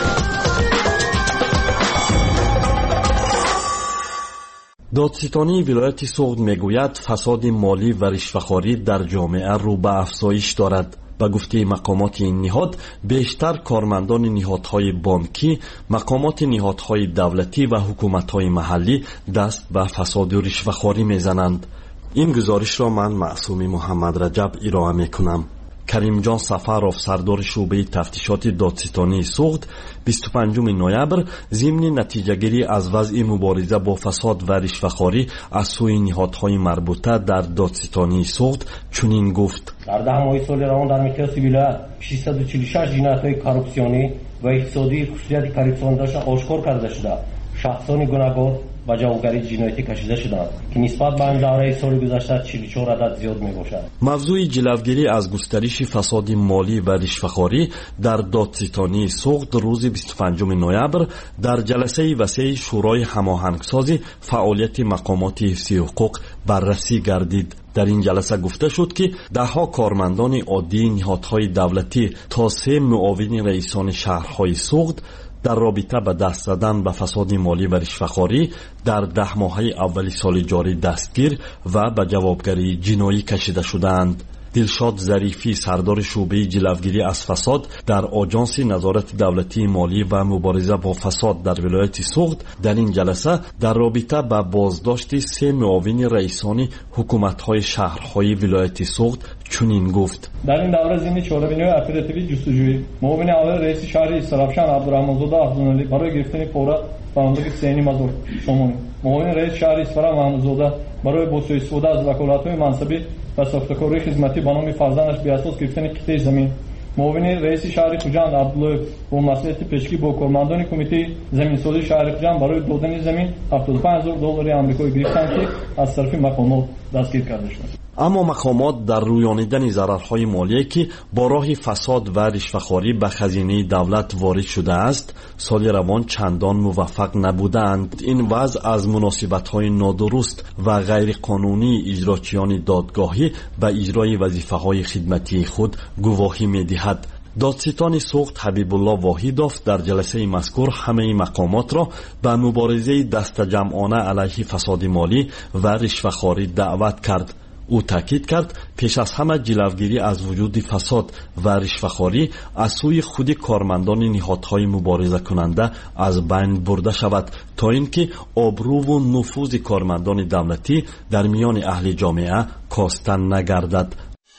دادستانی ولایت سوغد میگوید فساد مالی و رشوه‌خواری در جامعه رو به افزایش دارد. به گفته مقامات این نهاد بیشتر کارمندان نهادهای بانکی، مقامات نهادهای دولتی و حکومت‌های محلی دست به فساد و رشوه‌خواری میزنند. این گزارش را من معصومی محمد رجب ارائه میکنم. کریم جان سفرов سردار شعبه تفتیشات دادستانی سوغد بیست و پنجم نوامبر ضمن نتیجه‌گیری از وضع مبارزه با فساد و رشوه‌خواری از سوی نهادهای مربوطه در دادستانی سوغد چنین گفت: در ده ماه سال روان در مقیاس ولایت ششصد و چهل و شش جنایت‌های کارپسیونی و اقتصادی خصوصیت کارپسیون داشته آشکار کرده شده. شخصان گناهکار و جوابگری جنایتی کشیده شدند که نسبت به این دوره سال گذشته چهل و چهار عدد زیاد میباشد. موضوع جلوگیری از گسترش فساد مالی و رشوه‌خواری در دادستانی سوغد روز بیست و پنجم نوامبر در جلسه وسیع شورای هماهنگسازی فعالیت مقامات حفظی حقوق بررسی گردید. در این جلسه گفته شد که دهها کارمندان عادی نهادهای دولتی تا سه معاون رئیسان شهرهای سوغد در رابطه به دست زدن به فساد مالی و رشوه‌خواری در ده ماهه اول سال جاری دستگیر و به جوابگری جنایی کشیده شدند. دلشاد ظریفی سردار شعبه جلوگیری از فساد در آژانس نظارت دولتی مالی و مبارزه با فساد در ولایت سوغد در این جلسه در رابطه با بازداشت سه معاون رئیسان حکومت‌های شهرهای ولایت سوغد چنین گفت: در این دوره ضمن چهارمین اپراتیو جستجویی معاون اول رئیس شهر استرابشان عبدالرحمن‌زاده افزونعلی برای گرفتن پورا فرماندهی سینی مزور سومونی، معاون رئیس شهر اصفهان محمودزاده برای با سوء استفاده از وکالت‌های منصبی و ساختکاری خدمتی به نام فرزندش به اساس گرفتن کیت زمین، معاون رئیس شهر خوجند عبدالله با مسئولیت پیشگی با کارمندان کمیته زمین‌سازی شهر خوجند برای دادن زمین هفتاد و پنج هزار دلار آمریکایی گرفتند که از طرف مقامات دستگیر کرده شد. اما مقامات در رویانیدن ضررهای مالی که با راه فساد و رشوه‌خواری به خزینه دولت وارد شده است سال روان چندان موفق نبودند. این وضع از مناسبت‌های نادرست و غیر قانونی اجراچیان دادگاهی به اجرای وظیفه‌های خدمتی خود گواهی می‌دهد. دادستان سوغد حبیب الله واحدوف در جلسه مذکور همه مقامات را به مبارزه دست جمعانه علیه فساد مالی و رشوه‌خواری دعوت کرد. او تاکید کرد پیش از همه جلوگیری از وجود فساد و رشوه‌خواری از سوی خود کارمندان نهادهای مبارزه کننده از بین برده شود تا اینکه آبرو و نفوذ کارمندان دولتی در میان اهل جامعه کاسته نگردد.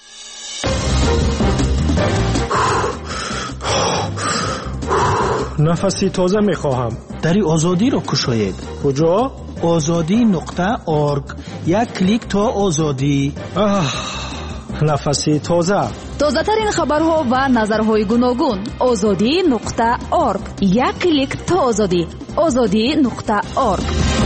نفسی تازه میخواهم. دری آزادی را کشاید. کجا؟ آزادی نقطه org. یک کلیک تا آزادی. نفسی تازه. تازه ترین خبرها و نظرهای گوناگون. آزادی نقطه org. یک کلیک تا آزادی. озодӣ нуқта орг.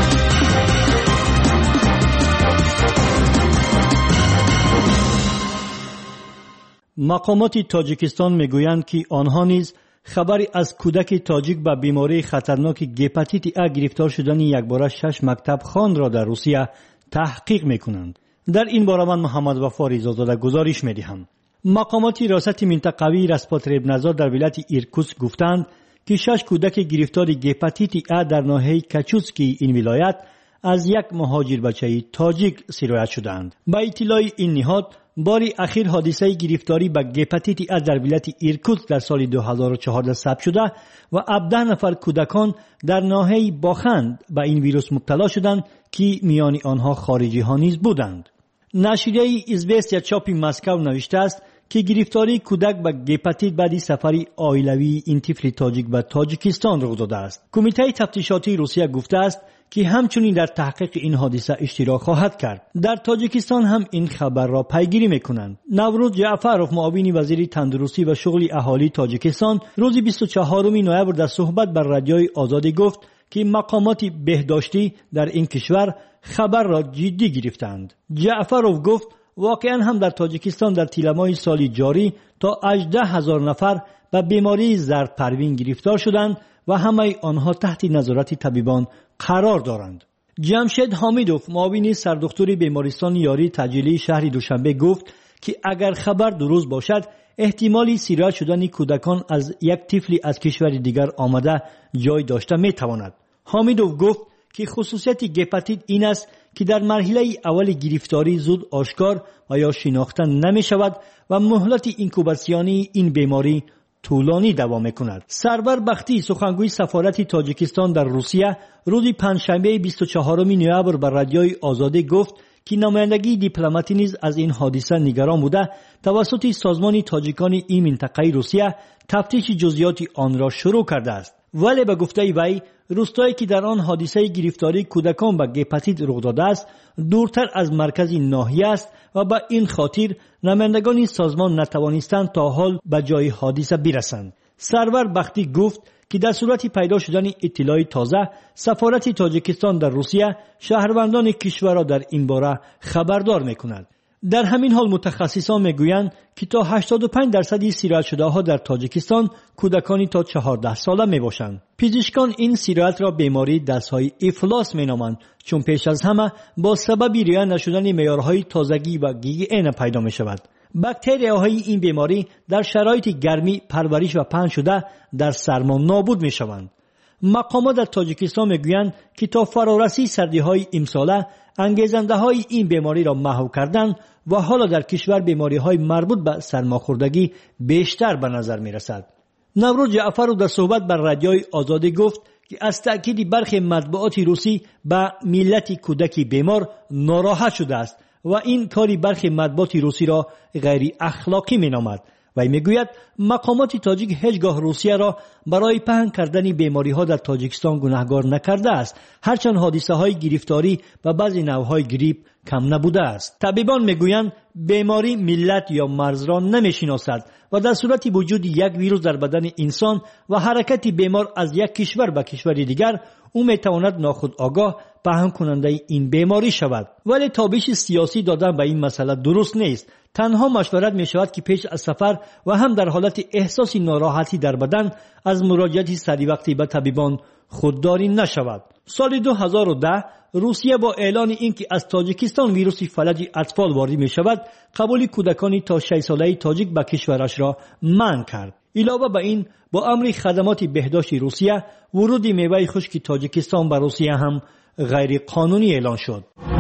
مقامات تاجیکستان میگویند که آنها نیز خبری از کودک تاجیک با بیماری خطرناک گپاتیت ا گرفتار شدن یکباره شش مکتب خوان را در روسیه تحقیق میکنند. در این باره من محمد وفا ریزازاده گزارش میدهم. مقامات ریاست منطقوی رسپاتربنازاد در ولایت ایرکوتسک گفتند که شش کودک گرفتار گپاتیت ا در ناحیه کچوسکی این ولایت از یک مهاجر بچه تاجیک سرایت شدند. با اطلاع این نهاد باری اخیر حادثه گرفتاری به گپاتیت ا در ولایت ایرکوتسک در سال دو هزار و چهارده ثبت شده و هفده نفر کودکان در ناحیه باخند به این ویروس مبتلا شدند که میان آنها خارجی ها نیز بودند. نشریه ایزوستیا چاپ مسکو نوشته است که گرفتاری کودک به گپاتیت بعد سفری عائلوی این طفل تاجیک به تاجیکستان رخ داده است. کمیته تفتیشاتی روسیه گفته است که همچنین در تحقیق این حادثه اشتراک خواهد کرد. در تاجیکستان هم این خبر را پیگیری میکنند. نوروز جعفرов معاون وزیر تندرستی و شغل اهالی تاجیکستان روز بیست و چهارم نوامبر در صحبت بر رادیوی آزادی گفت که مقامات بهداشتی در این کشور خبر را جدی گرفتند. جعفرov گفت واقعا هم در تاجیکستان در طیلمای سال جاری تا هجده هزار نفر به بیماری زرد پروین گرفتار شدند و همه آنها تحت نظارت طبیبان قرار دارند. جمشید حامیدوف معاون سردکتر بیمارستان یاری تجلیلی شهر دوشنبه گفت که اگر خبر درست باشد احتمالی سرایت شدن کودکان از یک طفلی از کشور دیگر آمده جای داشته می تواند. حامیدوف گفت که خصوصیت گپاتیت این است که در مرحله اول گرفتاری زود آشکار و یا شناخته نمی شود و مهلت اینکوباسیونی این بیماری طولانی دوام می‌کند. سرور بختی سخنگوی سفارت تاجیکستان در روسیه روز پنجشنبه بیست و چهارم نوامبر بر رادیوی آزادی گفت که نمایندگی دیپلماتی نیز از این حادثه نگران بوده توسط سازمان تاجیکان این منطقه روسیه تفتیش جزئیات آن را شروع کرده است. ولی به گفته وی روستایی که در آن حادثه گرفتاری کودکان به گپاتیت رخ داده است دورتر از مرکز ناحیه است و به این خاطر نمایندگان سازمان نتوانستند تا حال به جای حادثه برسند. سرور بختی گفت که در صورت پیدا شدن اطلاع تازه سفارت تاجیکستان در روسیه شهروندان کشور را در این باره خبردار می‌کند. در همین حال متخصصان میگویند که تا هشتاد و پنج درصد سرایت شده ها در تاجیکستان کودکانی تا چهارده ساله می باشند. پزشکان این سرایت را بیماری دستهای افلاس می نامند چون پیش از همه با سبب رعایت نشدن معیارهای تازگی و گیگین پیدا می شود. باکتریاهای این بیماری در شرایط گرمی پرورش و پهن شده در سرما نابود می شوند. مقامات در تاجیکستان میگویند که تا فرارسی سردی های امساله انگیزنده های این بیماری را محو کردند و حالا در کشور بیماری های مربوط به سرماخوردگی بیشتر به نظر می رسد. نوروز جعفرov در صحبت بر رادیوی آزادی گفت که از تأکید برخی مطبوعات روسی به ملت کودک بیمار ناراحت شده است و این کاری برخی مطبوعات روسی را غیر اخلاقی می نامد. وی میگوید مقامات تاجیک هیچگاه روسیه را برای پهن کردن بیماری ها در تاجیکستان گناهکار نکرده است، هرچند حادثه های گرفتاری و بعضی نوع گریپ کم نبوده است. طبیبان میگویند بیماری ملت یا مرز را نمیشناسد و در صورت وجود یک ویروس در بدن انسان و حرکت بیمار از یک کشور به کشور دیگر او میتواند ناخودآگاه پهن کننده این بیماری شود. ولی تابش سیاسی دادن به این مسئله درست نیست. تنها مشورت می شود که پیش از سفر و هم در حالت احساس ناراحتی در بدن از مراجعت سری وقتی به طبیبان خودداری نشود. سال دو هزار و ده روسیه با اعلان اینکه از تاجیکستان ویروس فلج اطفال وارد می شود قبول کودکانی تا شش ساله تاجیک به کشورش را منع کرد. علاوه بر این با امر خدمات بهداشتی روسیه ورود میوه خشک تاجیکستان به روسیه هم غیر قانونی اعلان شد.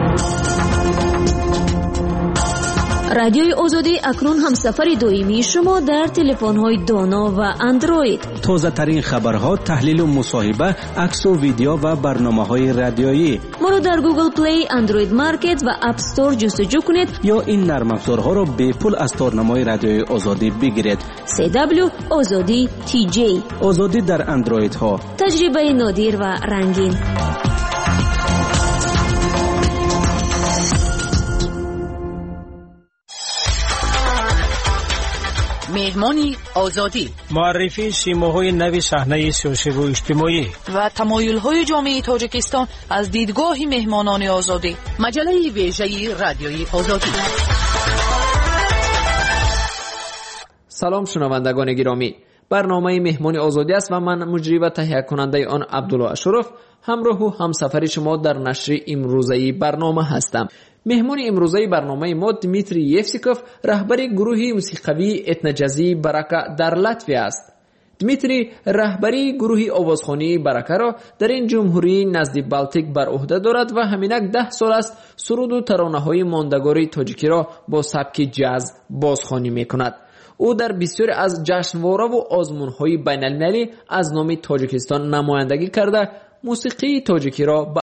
رادیوی آزادی اکنون هم سفر دائمی شما در تلفن‌های دانا و اندروید. تازه ترین خبرها، تحلیل و مصاحبه، عکس و ویدیو و برنامه‌های رادیویی. ما را در گوگل پلی، اندروید مارکت و اپ استور جستجو کنید یا این نرم افزارها را به پول از تارنمای رادیوی آزادی بگیرید. سی دبلیو آزادی تی جی. آزادی در اندروید ها. تجربه نادر و رنگین. مهمانی آزادی، معرفی سیماهای نوی صحنه سیاسی و اجتماعی و تمایل‌های جامعه تاجیکستان از دیدگاه مهمانان آزادی. مجله ویژه رادیوی آزادی. سلام شنوندگان گرامی، برنامه مهمانی آزادی است و من مجری و تهیه کننده آن عبدالله اشرف همراه و همسفر شما در نشر امروزه برنامه هستم. مهمان امروزه برنامه ما دمیتری یفسیکوف، رهبر گروه موسیقی اتنجازی برکه در لاتویا است. دمیتری رهبری گروه آوازخوانی برکه را در این جمهوری نزد بالتیک بر عهده دارد و همینک ده سال است سرود و ترانه‌های ماندگاری تاجیکی را با سبک جاز بازخوانی می‌کند. او در بسیاری از جشنواره و آزمون‌های بین‌المللی از نام تاجیکستان نمایندگی کرده موسیقی تاجیکی را به